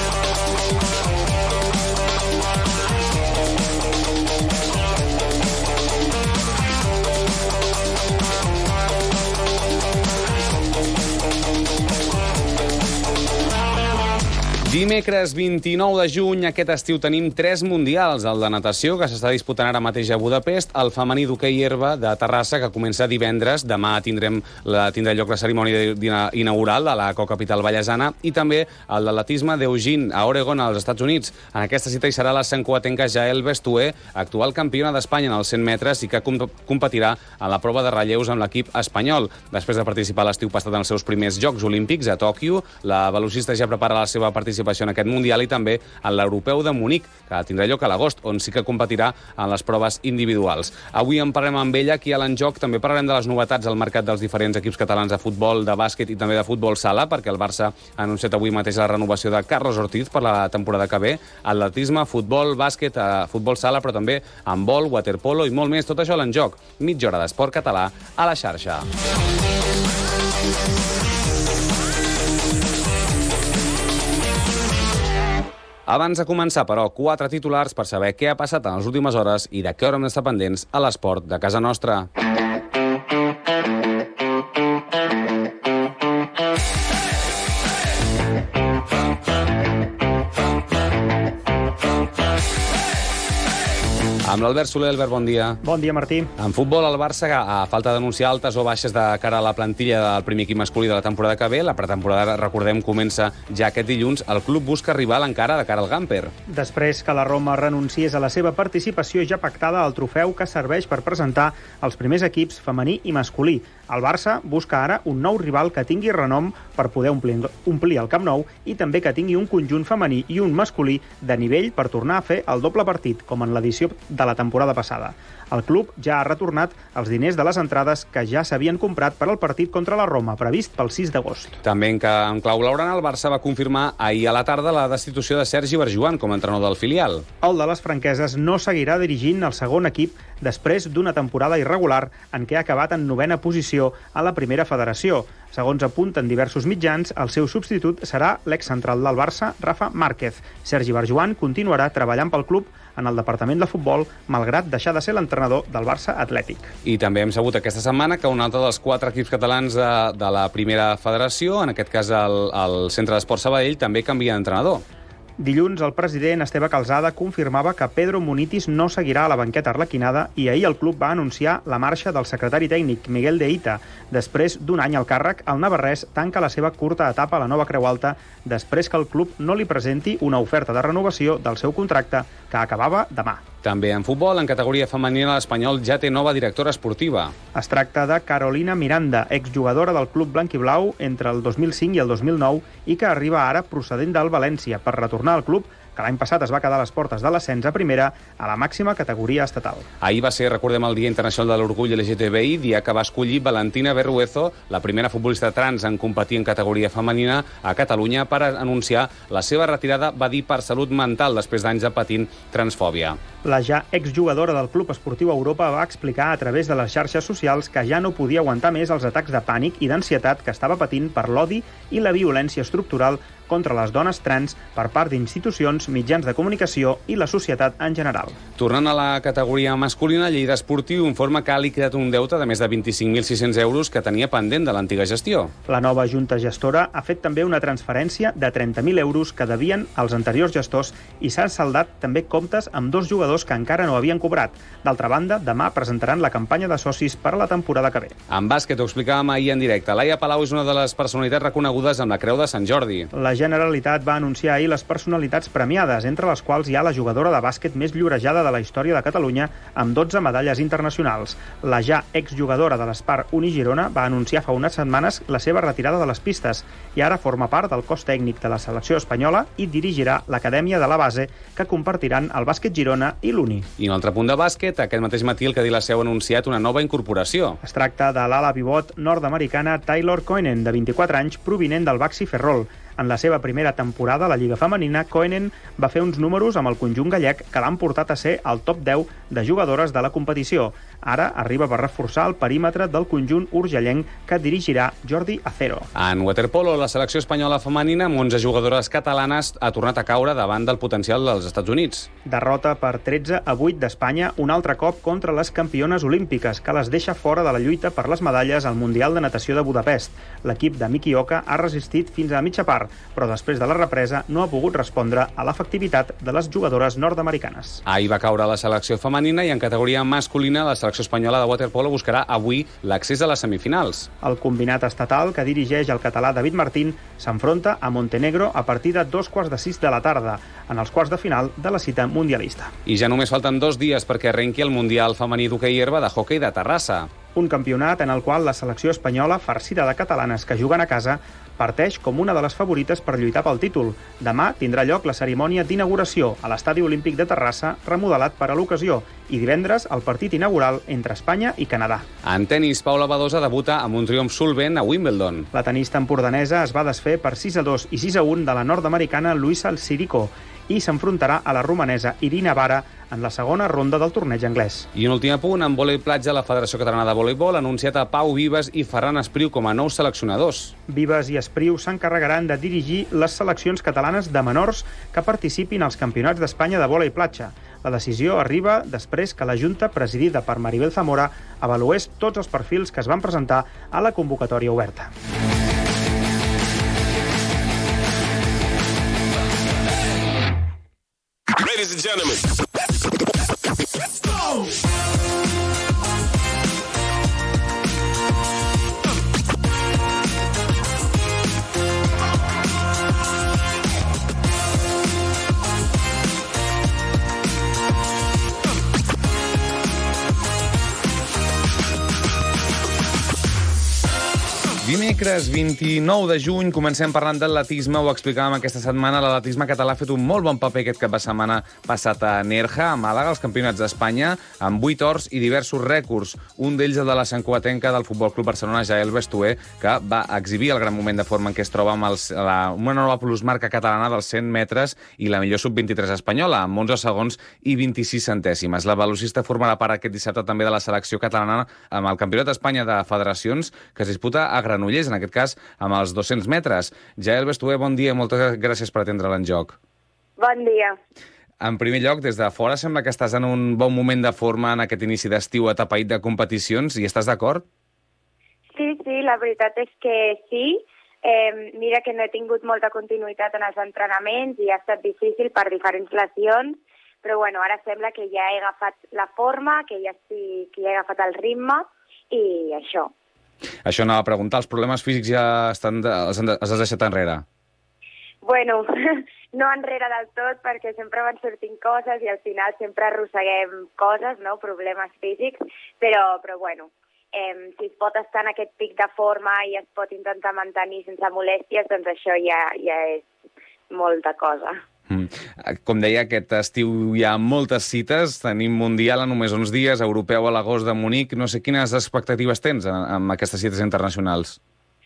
Dimecres 29 de juny, aquest estiu tenim 3 mundials. El de natació, que s'està disputant ara mateix a Budapest, el femení d'hoquei herba de Terrassa, que comença divendres. Demà tindrà lloc la cerimònia inaugural de la cocapital vallesana, i també el d'atletisme d'Eugene, a Oregon, als Estats Units. En aquesta cita hi serà la santcuatenca Jael Bestué, actual campiona d'Espanya en els 100 metres i que competirà en la prova de relleus amb l'equip espanyol. Després de participar l'estiu passat en els seus primers Jocs Olímpics a Tòquio, la velocista ja prepara la seva participació en aquest Mundial i també en l'Europeu de Munic, que tindrà lloc a l'agost, on sí que competirà en les proves individuals. Avui en parlem amb ella aquí a l'Enjoc. També parlarem de les novetats al mercat dels diferents equips catalans de futbol, de bàsquet i també de futbol sala, perquè el Barça ha anunciat avui mateix la renovació de Carlos Ortiz per la temporada que ve. Atletisme, futbol, bàsquet, futbol sala, però també handbol, waterpolo i molt més. Tot això a l'Enjoc. Mitja hora d'esport català a la xarxa. Abans de començar, però, 4 titulars per saber què ha passat en les últimes hores i de què haurem d'estar pendents a l'esport de casa nostra. Amb l'Albert Soler. Albert, bon dia. Bon dia, Martí. En futbol, el Barça, a falta d'anunciar altes o baixes de cara a la plantilla del primer equip masculí de la temporada que ve, la pretemporada, recordem, comença ja aquest dilluns, el club busca rival encara de cara al Gamper. Després que la Roma renunciés a la seva participació ja pactada al trofeu que serveix per presentar els primers equips femení i masculí. El Barça busca ara un nou rival que tingui renom per poder omplir el Camp Nou i també que tingui un conjunt femení i un masculí de nivell per tornar a fer el doble partit, com en l'edició de la temporada passada. El club ja ha retornat els diners de les entrades que ja s'havien comprat per al partit contra la Roma, previst pel 6 d'agost. També en clau blaugrana, el Barça va confirmar ahir a la tarda la destitució de Sergi Barjuan com a entrenador del filial. El de les franqueses no seguirà dirigint el segon equip després d'una temporada irregular en què ha acabat en 9ª posició a la primera federació. Segons apunten diversos mitjans, el seu substitut serà l'excentral del Barça, Rafa Márquez. Sergi Barjuan continuarà treballant pel club en el departament de futbol, malgrat deixar de ser l'entrenador del Barça Atlètic. I també hem sabut aquesta setmana que un altre dels 4 equips catalans de la primera federació, en aquest cas el Centre d'Esport Sabadell, també canvia d'entrenador. Dilluns, el president Esteve Calzada confirmava que Pedro Munitis no seguirà a la banqueta arlequinada i ahir el club va anunciar la marxa del secretari tècnic Miguel de Ita. Després d'un any al càrrec, el navarrès tanca la seva curta etapa a la nova Creu Alta després que el club no li presenti una oferta de renovació del seu contracte que acabava demà. També en futbol, en categoria femenina, l'Espanyol ja té nova directora esportiva. Es tracta de Carolina Miranda, exjugadora del club blanquiblau entre el 2005 i el 2009 i que arriba ara procedent del València per retornar al club que l'any passat es va quedar a les portes de l'ascens a primera a la màxima categoria estatal. Ahir va ser, recordem, el Dia Internacional de l'Orgull LGTBI, dia que va escollir Valentina Berruezo, la primera futbolista trans en competir en categoria femenina a Catalunya, per anunciar la seva retirada, va dir, per salut mental, després d'anys de patint transfòbia. La ja exjugadora del Club Esportiu Europa va explicar a través de les xarxes socials que ja no podia aguantar més els atacs de pànic i d'ansietat que estava patint per l'odi i la violència estructural contra les dones trans per part d'institucions, mitjans de comunicació i la societat en general. Tornant a la categoria masculina, Lleida Esportiu informa que ha liquidat un deute de més de 25.600 euros que tenia pendent de l'antiga gestió. La nova junta gestora ha fet també una transferència de 30.000 euros que devien als anteriors gestors i s'han saldat també comptes amb 2 jugadors que encara no havien cobrat. D'altra banda, demà presentaran la campanya de socis per a la temporada que ve. En bàsquet, ho explicàvem ahir en directe. Laia Palau és una de les personalitats reconegudes amb la Creu de Sant Jordi. La Generalitat va anunciar ahir les personalitats premiades, entre les quals hi ha la jugadora de bàsquet més llorejada de la història de Catalunya, amb 12 medalles internacionals. La ja exjugadora de l'Espar Uni Girona va anunciar fa unes setmanes la seva retirada de les pistes i ara forma part del cos tècnic de la selecció espanyola i dirigirà l'Acadèmia de la Base, que compartiran el Bàsquet Girona i l'Uni. I un altre punt de bàsquet, aquest mateix matí el Cadí la Seu ha anunciat una nova incorporació. Es tracta de l'ala pivot nord-americana Taylor Coenen, de 24 anys, provinent del Baxi Ferrol. En la seva primera temporada a la Lliga Femenina, Coenen va fer uns números amb el conjunt gallec que l'han portat a ser al top 10 de jugadores de la competició. Ara arriba per reforçar el perímetre del conjunt urgellenc que dirigirà Jordi Acero. En waterpolo, la selecció espanyola femenina, amb 11 jugadores catalanes, ha tornat a caure davant del potencial dels Estats Units. Derrota per 13-8 d'Espanya, un altre cop contra les campiones olímpiques, que les deixa fora de la lluita per les medalles al Mundial de Natació de Budapest. L'equip de Miki Oka ha resistit fins a mitja part, però després de la represa no ha pogut respondre a l'efectivitat de les jugadores nord-americanes. Ahir va caure la selecció femenina i en categoria masculina la selecció espanyola de waterpolo buscarà avui l'accés a les semifinals. El combinat estatal, que dirigeix el català David Martín, s'enfronta a Montenegro a partir de 5:45 de la tarda, en els quarts de final de la cita mundialista. I ja només falten 2 dies perquè arrenqui el Mundial femení d'hoquei herba de hoquei de Terrassa. Un campionat en el qual la selecció espanyola, farcida de catalanes que juguen a casa, parteix com una de les favorites per lluitar pel títol. Demà tindrà lloc la cerimònia d'inauguració a l'Estadi Olímpic de Terrassa, remodelat per a l'ocasió, i divendres el partit inaugural entre Espanya i Canadà. En tenis, Paula Badosa debuta amb un triomf solvent a Wimbledon. La tenista empordanesa es va desfer per 6-2 i 6-1 de la nord-americana Luisa Alcirico i s'enfrontarà a la romanesa Irina Vara en la segona ronda del torneig anglès. I un últim apunt, en vòlei platja, la Federació Catalana de Voleibol ha anunciat a Pau Vives i Ferran Espriu com a nous seleccionadors. Vives i Espriu s'encarregaran de dirigir les seleccions catalanes de menors que participin als campionats d'Espanya de vòlei platja. La decisió arriba després que la Junta, presidida per Maribel Zamora, avalués tots els perfils que es van presentar a la convocatòria oberta. Ladies and gentlemen, let's go! Dimecres 29 de juny comencem parlant d'atletisme, ho explicàvem aquesta setmana. L'atletisme català ha fet un molt bon paper aquest cap de setmana passat a Nerja, a Màlaga, als Campionats d'Espanya, amb 8 ors i diversos rècords. Un d'ells el de la santcugatenca del Futbol Club Barcelona, Jael Bestué, que va exhibir el gran moment de forma en què es troba amb una nova plusmarca catalana dels 100 metres i la millor sub-23 espanyola, amb 11 segons i 26 centèsimes. La velocista formarà part aquest dissabte també de la selecció catalana amb el Campionat d'Espanya de Federacions, que es disputa a Granollers, en aquest cas amb els 200 metres. Jael Bestué, bon dia, moltes gràcies per atendre l'enjoc. Bon dia. En primer lloc, des de fora sembla que estàs en un bon moment de forma en aquest inici d'estiu atapeït de competicions, i estàs d'acord? Sí, la veritat és que sí. Mira que no he tingut molta continuïtat en els entrenaments i ha estat difícil per diferents lesions, però bueno, ara sembla que ja he agafat la forma, que ja he agafat el ritme i això. Això anava a preguntar, els problemes físics ja els has deixat enrere? Bueno, no enrere del tot, perquè sempre van sortint coses i al final sempre arrosseguem coses, no? Problemes físics, però bueno, si es pot estar en aquest pic de forma i es pot intentar mantenir sense molèsties, doncs això ja és molta cosa. Com deia, aquest estiu hi ha moltes cites, tenim Mundial a només uns dies, Europeu a l'agost de Munic. No sé quines expectatives tens amb aquestes cites internacionals.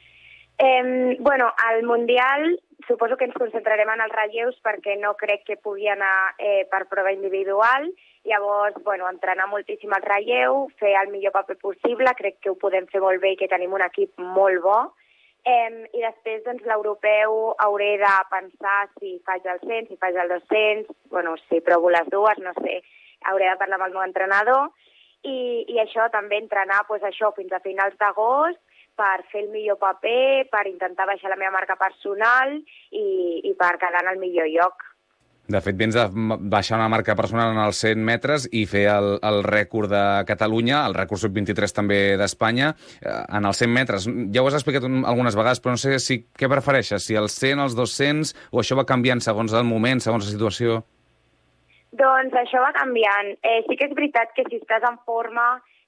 Bueno, al Mundial suposo que ens concentrarem en els relleus perquè no crec que pugui anar per prova individual. Llavors, bueno, entrenar moltíssim el relleu, fer el millor paper possible, crec que ho podem fer molt bé i que tenim un equip molt bo. I després, doncs, l'europeu hauré de pensar si faig el 100, si faig el 200, bueno, si provo les dues, no sé, hauré de parlar amb el meu entrenador i això, també entrenar, doncs, això, fins a finals d'agost, per fer el millor paper, per intentar baixar la meva marca personal i per quedar en el millor lloc. De fet, vens de baixar una marca personal en els 100 metres i fer el rècord de Catalunya, el rècord sub-23 també d'Espanya, en els 100 metres. Ja ho has explicat algunes vegades, però no sé què prefereixes, si els 100, els 200, o això va canviant segons el moment, segons la situació? Doncs això va canviant. Sí que és veritat que si estàs en forma,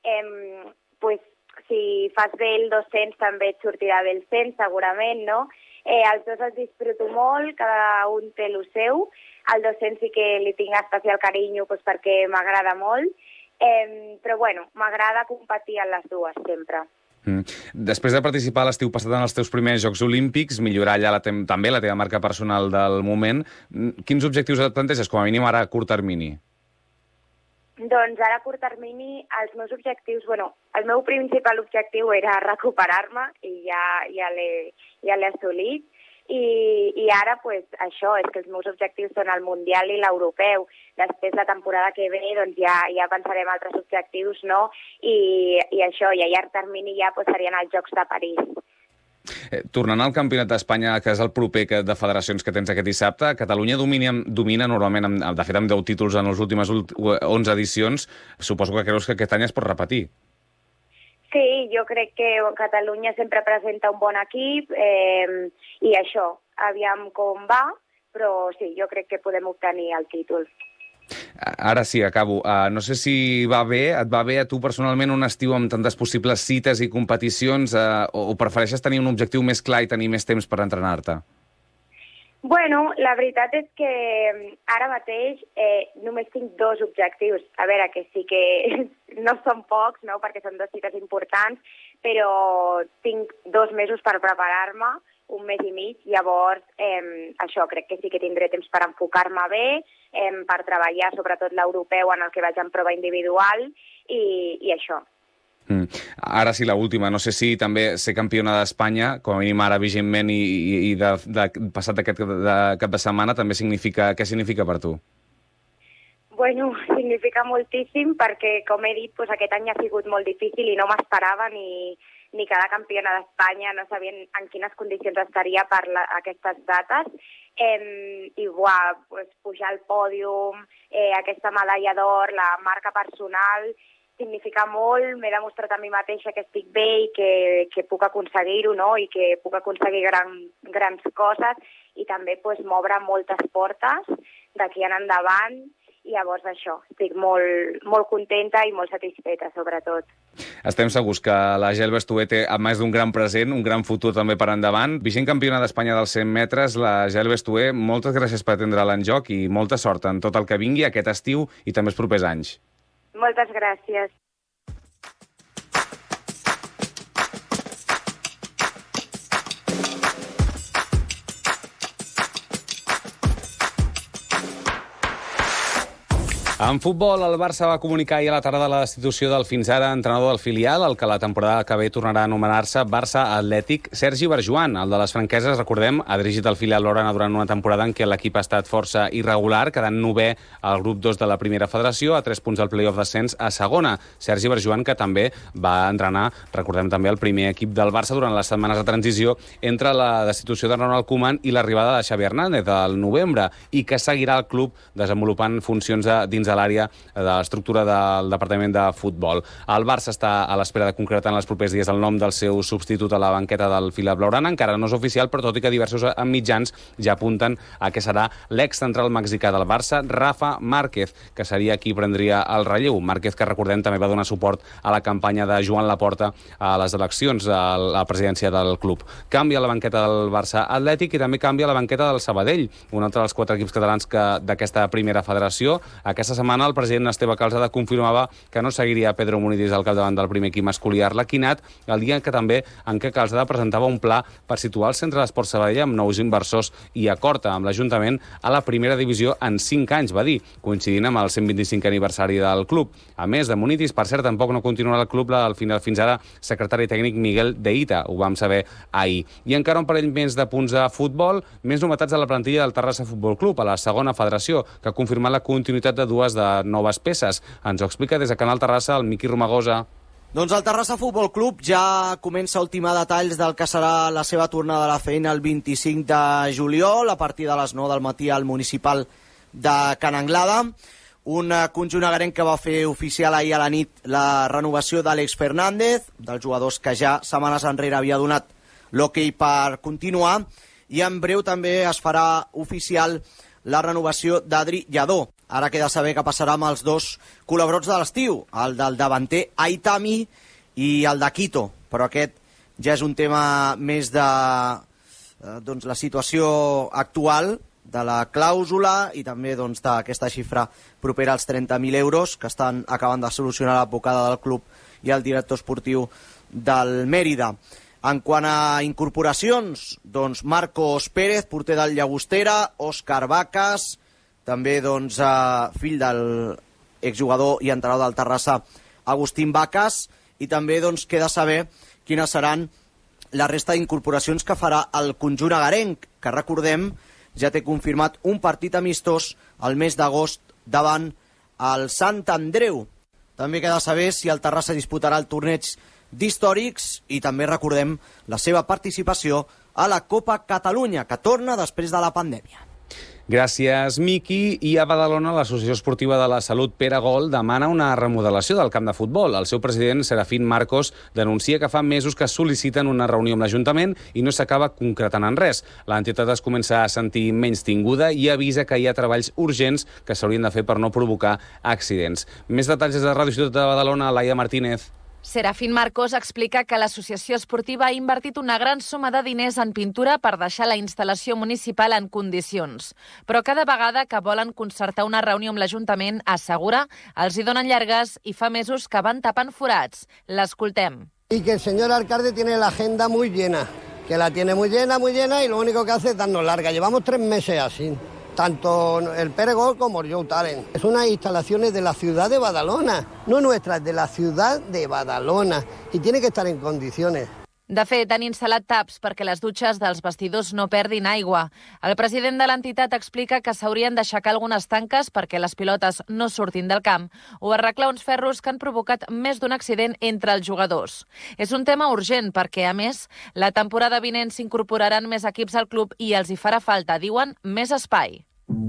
si fas bé el 200 també et sortirà bé el 100, segurament, no? Els dos els disfruto molt, cada un té el seu. El 200 sí que li tinc especial carinyo perquè m'agrada molt, però bueno, m'agrada competir en les dues sempre. Després de participar l'estiu passat en els teus primers Jocs Olímpics, millorar allà també la teva marca personal del moment, quins objectius et planteges, com a mínim ara a curt termini? Doncs ara a curt termini els meus objectius, el meu principal objectiu era recuperar-me i ja l'he assolit. I ara, això, és que els meus objectius són el Mundial i l'Europeu. Després, la temporada que ve, doncs ja pensarem altres objectius, no? I això, i a llarg termini ja serien els Jocs de París. Tornant al Campionat d'Espanya, que és el proper de federacions que tens aquest dissabte, Catalunya domina normalment, de fet, amb 10 títols en les últimes 11 edicions. Suposo que creus que aquest any es pot repetir. Sí, jo crec que Catalunya sempre presenta un bon equip i això, aviam com va, però sí, jo crec que podem obtenir el títol. Ara sí, acabo. No sé si et va bé a tu personalment un estiu amb tantes possibles cites i competicions o prefereixes tenir un objectiu més clar i tenir més temps per entrenar-te? Bueno, la veritat és que ara mateix només tinc 2 objectius. A veure, que sí que no són pocs, no?, perquè són 2 cites importants, però tinc 2 mesos per preparar-me, 1 mes i mig, llavors això, crec que sí que tindré temps per enfocar-me bé, per treballar sobretot l'europeu en el que vaig en prova individual i això. Ara sí, l'última. No sé si també ser campiona d'Espanya, com a mínim ara vigentment i passat aquest cap de setmana, també significa... Què significa per tu? Bueno, significa moltíssim perquè, com he dit, aquest any ha sigut molt difícil i no m'esperava ni quedar campiona d'Espanya, no sabien en quines condicions estaria per aquestes dates. I pujar al pòdium, aquesta medalla d'or, la marca personal, significa molt. M'he demostrat a mi mateixa que estic bé i que puc aconseguir-ho, no?, i que puc aconseguir grans coses i també m'obre moltes portes d'aquí en endavant. I llavors això, estic molt contenta i molt satisfeta, sobretot. Estem segurs que la Gelba Estué té, a més d'un gran present, un gran futur també per endavant. Vigent campiona d'Espanya dels 100 metres, la Gelba Estué, moltes gràcies per atendre-la en joc i molta sort en tot el que vingui aquest estiu i també els propers anys. Moltes gràcies. En futbol, el Barça va comunicar ahir a la tarda la destitució del fins ara entrenador del filial, el que la temporada que ve tornarà a anomenar-se Barça Atlètic, Sergi Barjuan. El de les franqueses, recordem, ha dirigit el filial blaugrana durant una temporada en què l'equip ha estat força irregular, quedant 9è al grup 2 de la primera federació, a 3 punts del play-off d'ascens a segona. Sergi Barjuan, que també va entrenar, recordem també, el primer equip del Barça durant les setmanes de transició entre la destitució de Ronald Koeman i l'arribada de Xavi Hernández al novembre, i que seguirà el club desenvolupant funcions dins de l'àrea de l'estructura del Departament de Futbol. El Barça està a l'espera de concretar en els propers dies el nom del seu substitut a la banqueta del filial blaugrana. Encara no és oficial, però tot i que diversos mitjans ja apunten a que serà l'ex-central mexicà del Barça, Rafa Márquez, que seria qui prendria el relleu. Márquez, que recordem, també va donar suport a la campanya de Joan Laporta a les eleccions a la presidència del club. Canvia la banqueta del Barça Atlètic i també canvia la banqueta del Sabadell, un altre dels 4 equips catalans d'aquesta primera federació. Aquesta setmana el president Esteve Calzada confirmava que no seguiria Pedro Munitis al capdavant del primer equip masculí arlequinat, el dia en què Calzada presentava un pla per situar el centre d'esport Sabadell amb nous inversors i acord amb l'Ajuntament a la primera divisió en 5 anys, va dir, coincidint amb el 125 aniversari del club. A més de Munitis, per cert, tampoc no continuarà al club fins ara secretari tècnic Miguel de Ita, ho vam saber ahir. I encara un parell més de punts de futbol, més novetats a la plantilla del Terrassa Futbol Club, a la segona federació, que ha confirmat la continuïtat de dues de noves peces. Ens ho explica des de Canal Terrassa el Miqui Romagosa. Doncs el Terrassa Futbol Club ja comença a ultimar detalls del que serà la seva tornada a la feina el 25 de juliol, a partir de les 9 del matí al municipal de Can Anglada. Un conjunt agarenc que va fer oficial ahir a la nit la renovació d'Àlex Fernández, dels jugadors que ja setmanes enrere havia donat l'hoquei per continuar, i en breu també es farà oficial la renovació d'Adri Lladó. Ara queda saber què passarà amb els dos col·laboradors de l'estiu, el del davanter Aitami i el de Quito, però aquest ja és un tema més de la situació actual, de la clàusula i també d'aquesta xifra propera als 30.000 euros que estan acabant de solucionar l'advocada del club i el director esportiu del Mèrida. En quant a incorporacions, Marcos Pérez, porter del Llagostera, Òscar Vacas, també fill del exjugador i entrenador del Terrassa Agustín Vacas, i també queda saber quines seran la resta d'incorporacions que farà el conjunt agarenc, que recordem ja té confirmat un partit amistós al mes d'agost davant el Sant Andreu. També queda saber si el Terrassa disputarà el torneig d'històrics i també recordem la seva participació a la Copa Catalunya, que torna després de la pandèmia. Gràcies, Miqui. I a Badalona, l'Associació Esportiva de la Salut Pere Gol demana una remodelació del camp de futbol. El seu president, Serafín Marcos, denuncia que fa mesos que sol·liciten una reunió amb l'Ajuntament i no s'acaba concretant en res. L'entitat es comença a sentir menys tinguda i avisa que hi ha treballs urgents que s'haurien de fer per no provocar accidents. Més detalls des de Ràdio Ciutat de Badalona, Laia Martínez. Serafín Marcos explica que l'associació esportiva ha invertit una gran suma de diners en pintura per deixar la instal·lació municipal en condicions. Però cada vegada que volen concertar una reunió amb l'Ajuntament, assegura, els hi donen llargues i fa mesos que van tapant forats. L'escoltem. Y que el señor alcalde tiene la agenda muy llena, que la tiene muy llena, y lo único que hace es darnos larga. Llevamos 3 meses así. Tanto el Pere Gol como el Joe Talent. Es unas instalaciones de la ciudad de Badalona, no nuestras, de la ciudad de Badalona, y tiene que estar en condiciones. De fet, han instal·lat taps perquè les dutxes dels vestidors no perdin aigua. El president de l'entitat explica que s'haurien d'aixecar algunes tanques perquè les pilotes no surtin del camp o arreglar uns ferros que han provocat més d'un accident entre els jugadors. És un tema urgent perquè, a més, la temporada vinent s'incorporaran més equips al club i els hi farà falta, diuen, més espai.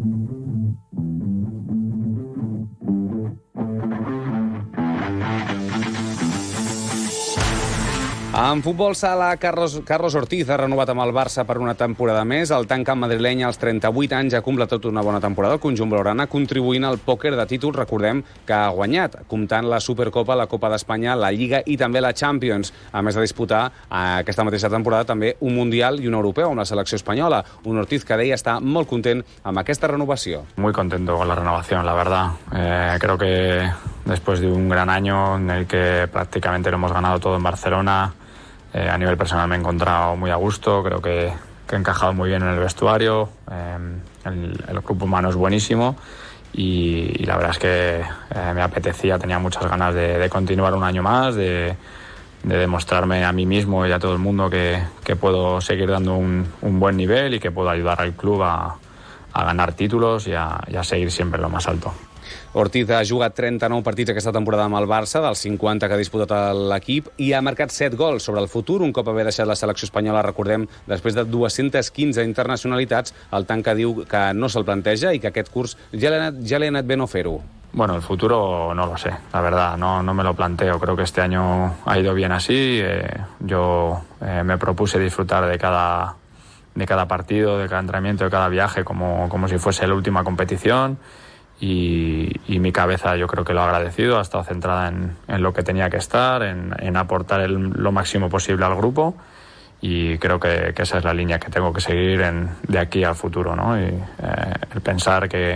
En futbol sala, Carlos Ortiz ha renovat amb el Barça per una temporada més. El tancant madrileny als 38 anys ha completat una bona temporada. El conjunt blaugrana contribuint al pòquer de títols, recordem que ha guanyat, comptant la Supercopa, la Copa d'Espanya, la Lliga i també la Champions, a més de disputar aquesta mateixa temporada també un Mundial i un Europeu amb la selecció espanyola. Un Ortiz que deia estar molt content amb aquesta renovació. Muy contento con la renovación, la verdad. Creo que después de un gran año en el que prácticamente lo hemos ganado todo en Barcelona, a nivel personal me he encontrado muy a gusto, creo que he encajado muy bien en el vestuario, el grupo humano es buenísimo y la verdad es que me apetecía, tenía muchas ganas de continuar un año más, de demostrarme a mí mismo y a todo el mundo que puedo seguir dando un buen nivel y que puedo ayudar al club a ganar títulos y a seguir siempre en lo más alto. Ortiz ha jugat 39 partits aquesta temporada amb el Barça, dels 50 que ha disputat l'equip, i ha marcat 7 gols. Sobre el futur, un cop haver deixat la selecció espanyola, recordem, després de 215 internacionalitats, el tanca diu que no se'l planteja i que aquest curs ja li ha anat bé no fer-ho. Bueno, el futuro no lo sé, la verdad, no me lo planteo. Creo que este año ha ido bien así. Yo me propuse disfrutar de cada partido, de cada entrenamiento, de cada viaje, como si fuese la última competición. Y mi cabeza yo creo que lo ha agradecido, ha estado centrada en lo que tenía que estar, en aportar lo máximo posible al grupo, y creo que esa es la línea que tengo que seguir de aquí al futuro, ¿no? Y el pensar que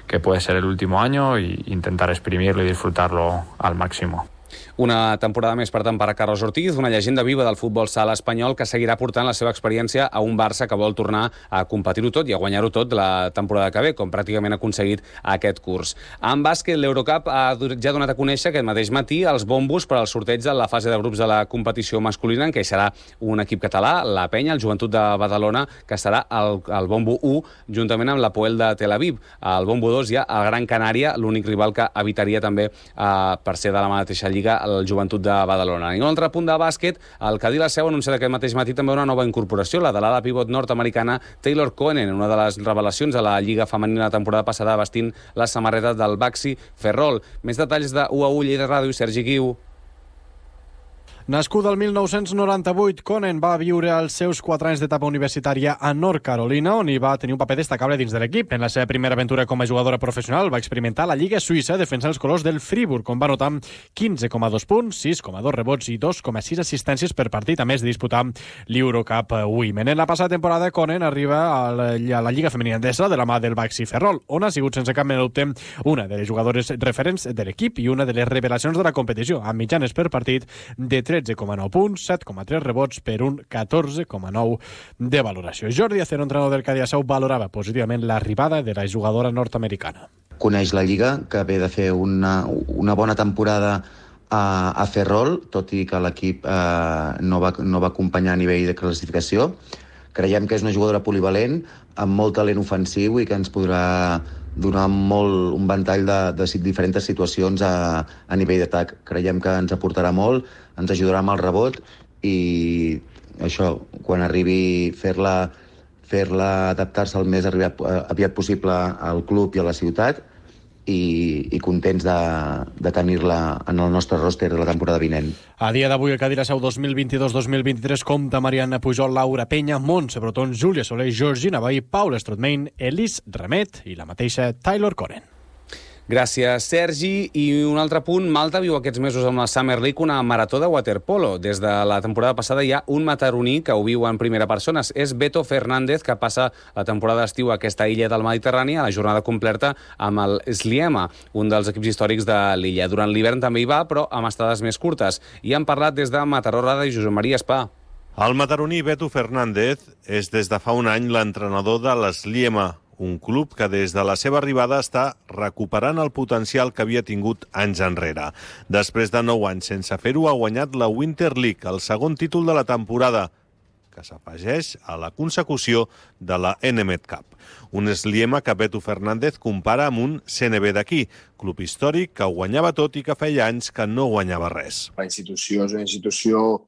puede ser el último año e intentar exprimirlo y disfrutarlo al máximo. Una temporada més, per tant, per a Carlos Ortiz, una llegenda viva del futbol sala espanyol que seguirà portant la seva experiència a un Barça que vol tornar a competir-ho tot i a guanyar-ho tot la temporada que ve, com pràcticament ha aconseguit aquest curs. En bàsquet, l'Eurocup ha ja donat a conèixer aquest mateix matí els bombos per al sorteig de la fase de grups de la competició masculina, en què hi serà un equip català, la Penya, el Joventut de Badalona, que serà el bombo 1, juntament amb l'Hapoel de Tel Aviv. Al bombo 2 hi ha el Gran Canària, l'únic rival que evitaria també, per ser de la mateixa lliga, el Joventut de Badalona. I un altre punt de bàsquet, el Cadí La Seu ha anunciat aquest mateix matí també una nova incorporació, la de l'ala pivot nord-americana Taylor Coenen, una de les revelacions de la Lliga Femenina la temporada passada vestint la samarreta del Baxi Ferrol. Més detalls de U1 Lleida Ràdio, Sergi Guiu. Nascuda el 1998, Coenen va viure els seus 4 anys d'etapa universitària a North Carolina, on hi va tenir un paper destacable dins de l'equip. En la seva primera aventura com a jugadora professional va experimentar la Lliga Suïssa defensant els colors del Fribourg, on va notar 15,2 punts, 6,2 rebots i 2,6 assistències per partit, a més de disputar l'Eurocup Women. En la passada temporada, Coenen arriba a la Lliga Femenina Endesa de la mà del Baxi Ferrol, on ha sigut sense cap mena de dubte una de les jugadores referents de l'equip i una de les revelacions de la competició, amb mitjanes per partit de 13,9 punts, 7,3 rebots per un 14,9 de valoració. Jordi Acero, entrenador del Cadí La Seu, valorava positivament l'arribada de la jugadora nord-americana. Coneix la Lliga, que ve de fer una bona temporada a Ferrol, tot i que l'equip no va acompanyar a nivell de classificació. Creiem que és una jugadora polivalent, amb molt talent ofensiu i que ens podrà donar un ventall de diferents situacions a nivell d'atac. Creiem que ens aportarà molt, ens ajudarà amb el rebot i això, quan arribi fer-la adaptar-se el més aviat possible al club i a la ciutat i contents de tenir-la en el nostre roster de la temporada vinent. A dia d'avui, el Cadí La Seu 2022-2023 compta Mariana Pujol, Laura Penya, Montse Brotons, Júlia Soler, Georgina Bahí, Paula Strotmain, Elise Remet i la mateixa Taylor Coenen. Gràcies, Sergi. I un altre punt, Malta viu aquests mesos amb la Summer League una marató de waterpolo. Des de la temporada passada hi ha un mataroní que ho viu en primera persona. És Beto Fernández, que passa la temporada d'estiu a aquesta illa del Mediterrani a la jornada completa amb el Sliema, un dels equips històrics de l'illa. Durant l'hivern també hi va, però amb estades més curtes. I han parlat des de Mataró Rada i Josep Maria Espà. El mataroní Beto Fernández és des de fa un any l'entrenador de l'Sliema, un club que des de la seva arribada està recuperant el potencial que havia tingut anys enrere. Després de 9 anys sense fer-ho, ha guanyat la Winter League, el segon títol de la temporada, que s'afegeix a la consecució de la NMET Cup. Un Sliema que Beto Fernández compara amb un CNB d'aquí, club històric que ho guanyava tot i que feia anys que no guanyava res. La institució és una institució,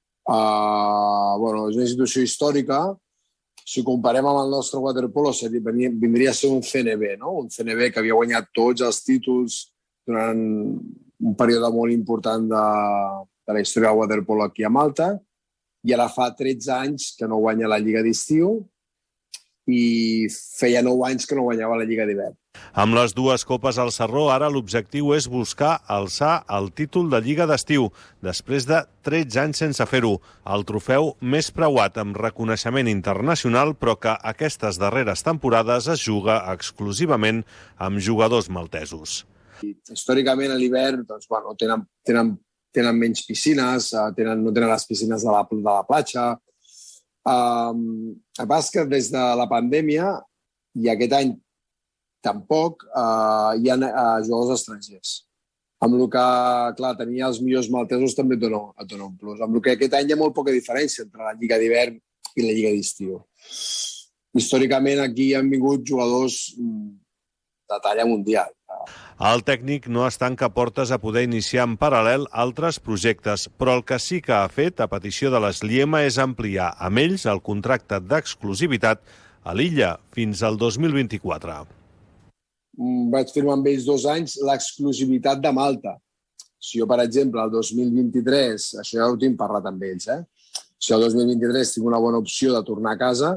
és una institució històrica. Si ho comparem amb el nostre waterpolo, vindria a ser un CNB, no? Un CNB que havia guanyat tots els títols durant un període molt important de la història del waterpolo aquí a Malta, i ara fa 13 anys que no guanya la Lliga d'estiu i feia 9 anys que no guanyava la Lliga d'hivern. Amb les dues copes al Sarró, ara l'objectiu és buscar alçar el títol de Lliga d'estiu, després de 13 anys sense fer-ho. El trofeu més preuat amb reconeixement internacional, però que aquestes darreres temporades es juga exclusivament amb jugadors maltesos. Històricament, a l'hivern, tenen menys piscines, no tenen les piscines de la platja. El que passa és que des de la pandèmia, i aquest any tampoc, hi ha jugadors estrangers. Amb el que, clar, tenir els millors maltesos també et dona un plus. Amb el que aquest any hi ha molt poca diferència entre la Lliga d'hivern i la Lliga d'estiu. Històricament aquí han vingut jugadors de talla mundial. El tècnic no es tanca portes a poder iniciar en paral·lel altres projectes, però el que sí que ha fet, a petició de l'Sliema, és ampliar amb ells el contracte d'exclusivitat a l'illa fins al 2024. Vaig firmar amb ells 2 anys l'exclusivitat de Malta. Si jo, per exemple, el 2023, això ja ho tinc parlat amb ells, si el 2023 tinc una bona opció de tornar a casa,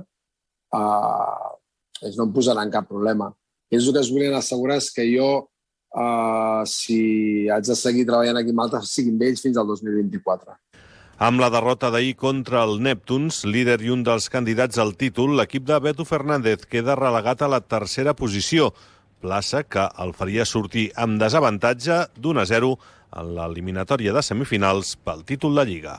ells no em posaran cap problema. Ells el que es volien assegurar és que jo, si haig de seguir treballant aquí a Malta, sigui amb ells fins al 2024. Amb la derrota d'ahir contra el Neptuns, líder i un dels candidats al títol, l'equip de Beto Fernández queda relegat a la tercera posició, plaça que el faria sortir amb desavantatge d'1-0 en l'eliminatòria de semifinals pel títol de Lliga.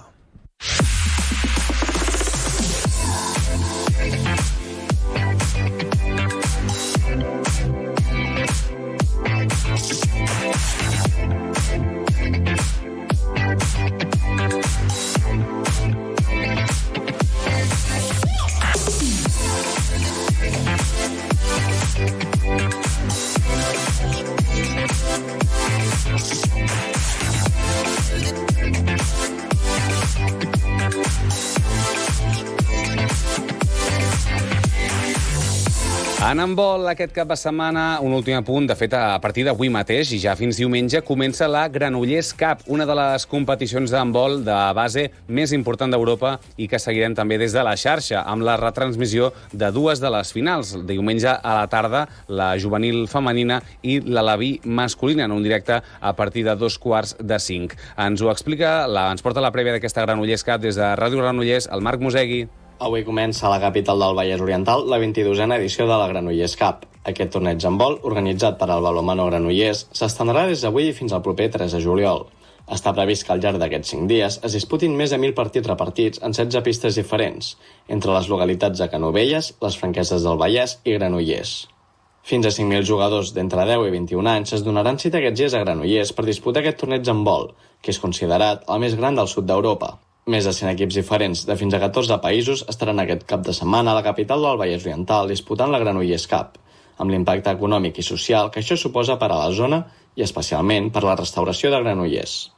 En handbol, aquest cap de setmana, un últim apunt. De fet, a partir d'avui mateix i ja fins diumenge comença la Granollers Cup, una de les competicions d'handbol de base més important d'Europa i que seguirem també des de la xarxa, amb la retransmissió de dues de les finals. Diumenge a la tarda, la juvenil femenina i l'Alaví masculina, en un directe a partir de 4:45. Ens ho explica, ens porta la prèvia d'aquesta Granollers Cup des de Ràdio Granollers, el Marc Mosegui. Avui comença a la capital del Vallès Oriental la 22a edició de la Granollers Cup. Aquest torneig handbol, organitzat per al Balonmano Granollers, s'estendrà des d'avui fins al proper 3 de juliol. Està previst que al llarg d'aquests 5 dies es disputin més de 1.000 partits repartits en 16 pistes diferents, entre les localitats de Canovelles, les Franqueses del Vallès i Granollers. Fins a 5.000 jugadors d'entre 10 i 21 anys es donaran cita aquests dies a Granollers per disputar aquest torneig handbol, que és considerat el més gran del sud d'Europa. Més de 100 equips diferents de fins a 14 països estaran aquest cap de setmana a la capital del Vallès Oriental disputant la Granollers Cup, amb l'impacte econòmic i social que això suposa per a la zona i especialment per la restauració de Granollers.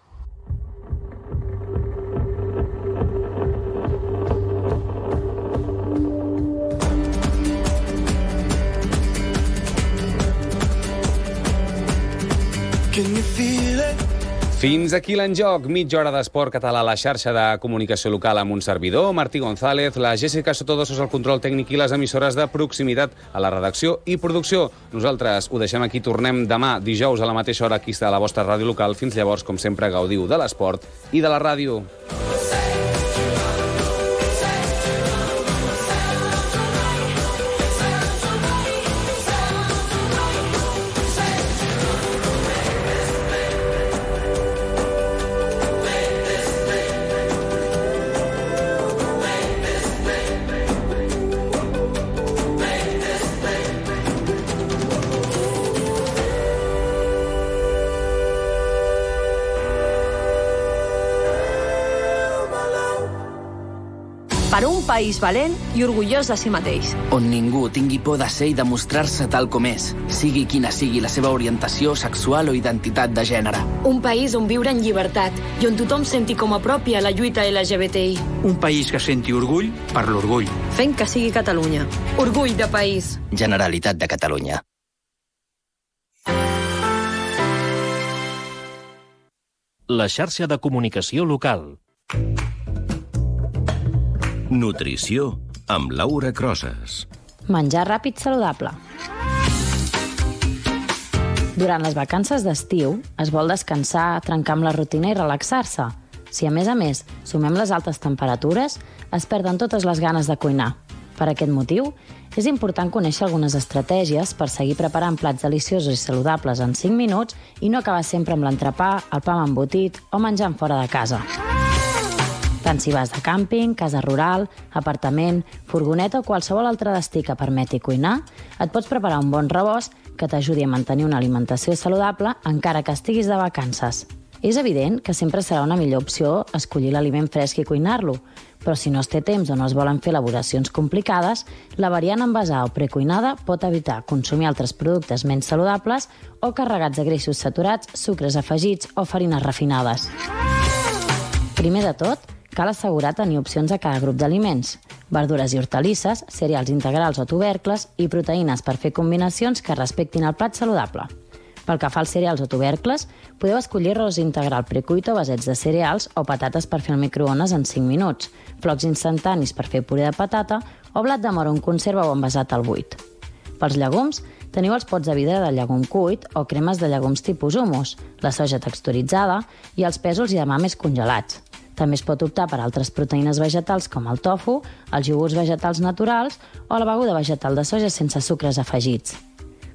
Can you feel it? Fins aquí l'enjoc, mitja hora d'esport català a la xarxa de comunicació local amb un servidor, Martí González, la Jessica Sotodosos al control tècnic i les emissores de proximitat a la redacció i producció. Nosaltres ho deixem aquí, tornem demà, dijous, a la mateixa hora, aquí a la vostra ràdio local. Fins llavors, com sempre, gaudiu de l'esport i de la ràdio. Per un país valent i orgullós de si mateix. On ningú tingui por de ser i demostrar-se tal com és, sigui quina sigui la seva orientació sexual o identitat de gènere. Un país on viure en llibertat i on tothom senti com a pròpia la lluita LGBTI. Un país que senti orgull per l'orgull. Fent que sigui Catalunya. Orgull de país. Generalitat de Catalunya. La xarxa de comunicació local. Nutrició amb Laura Crosas. Menjar ràpid saludable. Durant les vacances d'estiu es vol descansar, trencar amb la rutina i relaxar-se. Si a més sumem les altes temperatures, es perden totes les ganes de cuinar. Per aquest motiu, és important conèixer algunes estratègies per seguir preparant plats deliciosos i saludables en 5 minuts i no acabar sempre amb l'entrepà, el pa amb embotit o menjant fora de casa. Tant si vas de càmping, casa rural, apartament, furgoneta o qualsevol altre destí que permeti cuinar, et pots preparar un bon rebost que t'ajudi a mantenir una alimentació saludable encara que estiguis de vacances. És evident que sempre serà una millor opció escollir l'aliment fresc i cuinar-lo, però si no es té temps o no es volen fer elaboracions complicades, la variant envasada o precuinada pot evitar consumir altres productes menys saludables o carregats de greixos saturats, sucres afegits o farines refinades. Primer de tot, cal assegurar tenir opcions a cada grup d'aliments, verdures i hortalisses, cereals integrals o tubercles i proteïnes per fer combinacions que respectin el plat saludable. Pel que fa als cereals o tubercles, podeu escollir arròs integral precuit o basets de cereals o patates per fer al microones en 5 minuts, flocs instantanis per fer puré de patata o blat de moro en conserva o envasat al buit. Pels llegums, teniu els pots de vidre de llegum cuit o cremes de llegums tipus hummus, la soja texturitzada i els pèsols i edamames congelats. També es pot optar per altres proteïnes vegetals com el tofu, els iogurts vegetals naturals o la beguda vegetal de soja sense sucres afegits.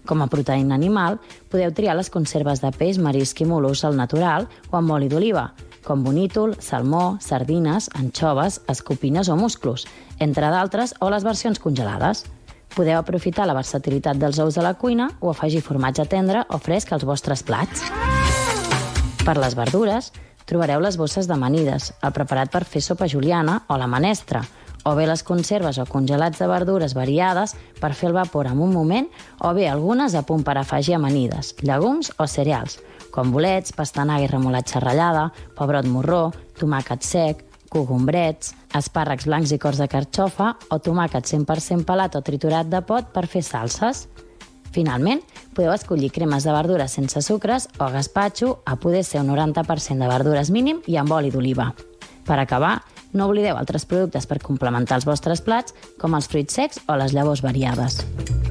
Com a proteïna animal, podeu triar les conserves de peix, marisc i mol·lusc al natural o amb oli d'oliva, com bonítol, salmó, sardines, anxoves, escopines o musclos, entre d'altres, o les versions congelades. Podeu aprofitar la versatilitat dels ous de la cuina o afegir formatge tendre o fresc als vostres plats. Per les verdures, trobareu les bosses d'amanides, el preparat per fer sopa juliana o la menestra, o bé les conserves o congelats de verdures variades per fer el vapor en un moment, o bé algunes a punt per afegir amanides, llegums o cereals, com bolets, pastanaga i remolatxa ratllada, pebrot morró, tomàquet sec, cogombrets, espàrrecs blancs i cors de carxofa o tomàquet 100% pelat o triturat de pot per fer salses. Finalment, podeu escollir cremes de verdures sense sucres o gaspatxo a poder ser un 90% de verdures mínim i amb oli d'oliva. Per acabar, no oblideu altres productes per complementar els vostres plats, com els fruits secs o les llavors variades.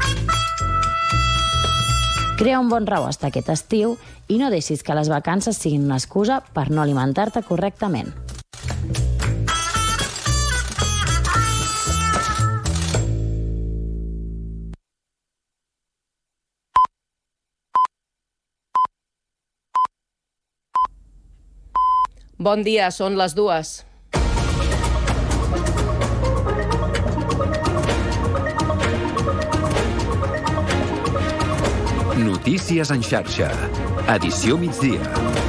Crea un bon rebost aquest estiu i no deixis que les vacances siguin una excusa per no alimentar-te correctament. Bon dia, són les 2. Notícies en xarxa. Edició migdia.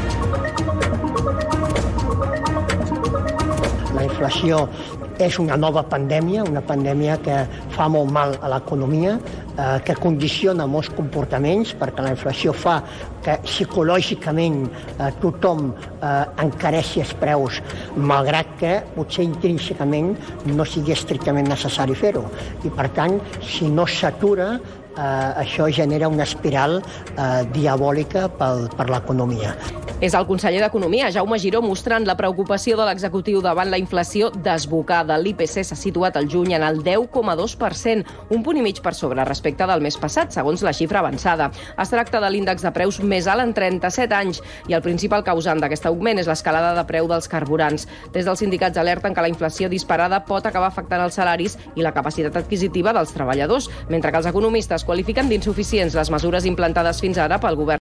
La inflació és una nova pandèmia, una pandèmia que fa molt mal a l'economia, que condiciona molts comportaments, perquè la inflació fa que psicològicament tothom encareixi els preus, malgrat que potser intrínsecament no sigui estrictament necessari fer-ho. I per tant, si no s'atura, això genera una espiral diabòlica per l'economia. És el conseller d'Economia, Jaume Giró, mostrant la preocupació de l'executiu davant la inflació desbocada. L'IPC s'ha situat al juny en el 10,2%, un punt i mig per sobre respecte del mes passat, segons la xifra avançada. Es tracta de l'índex de preus més alt en 37 anys i el principal causant d'aquest augment és l'escalada de preu dels carburants. Des dels sindicats alerten que la inflació disparada pot acabar afectant els salaris i la capacitat adquisitiva dels treballadors, mentre que els economistes qualifiquen d'insuficients les mesures implantades fins ara pel govern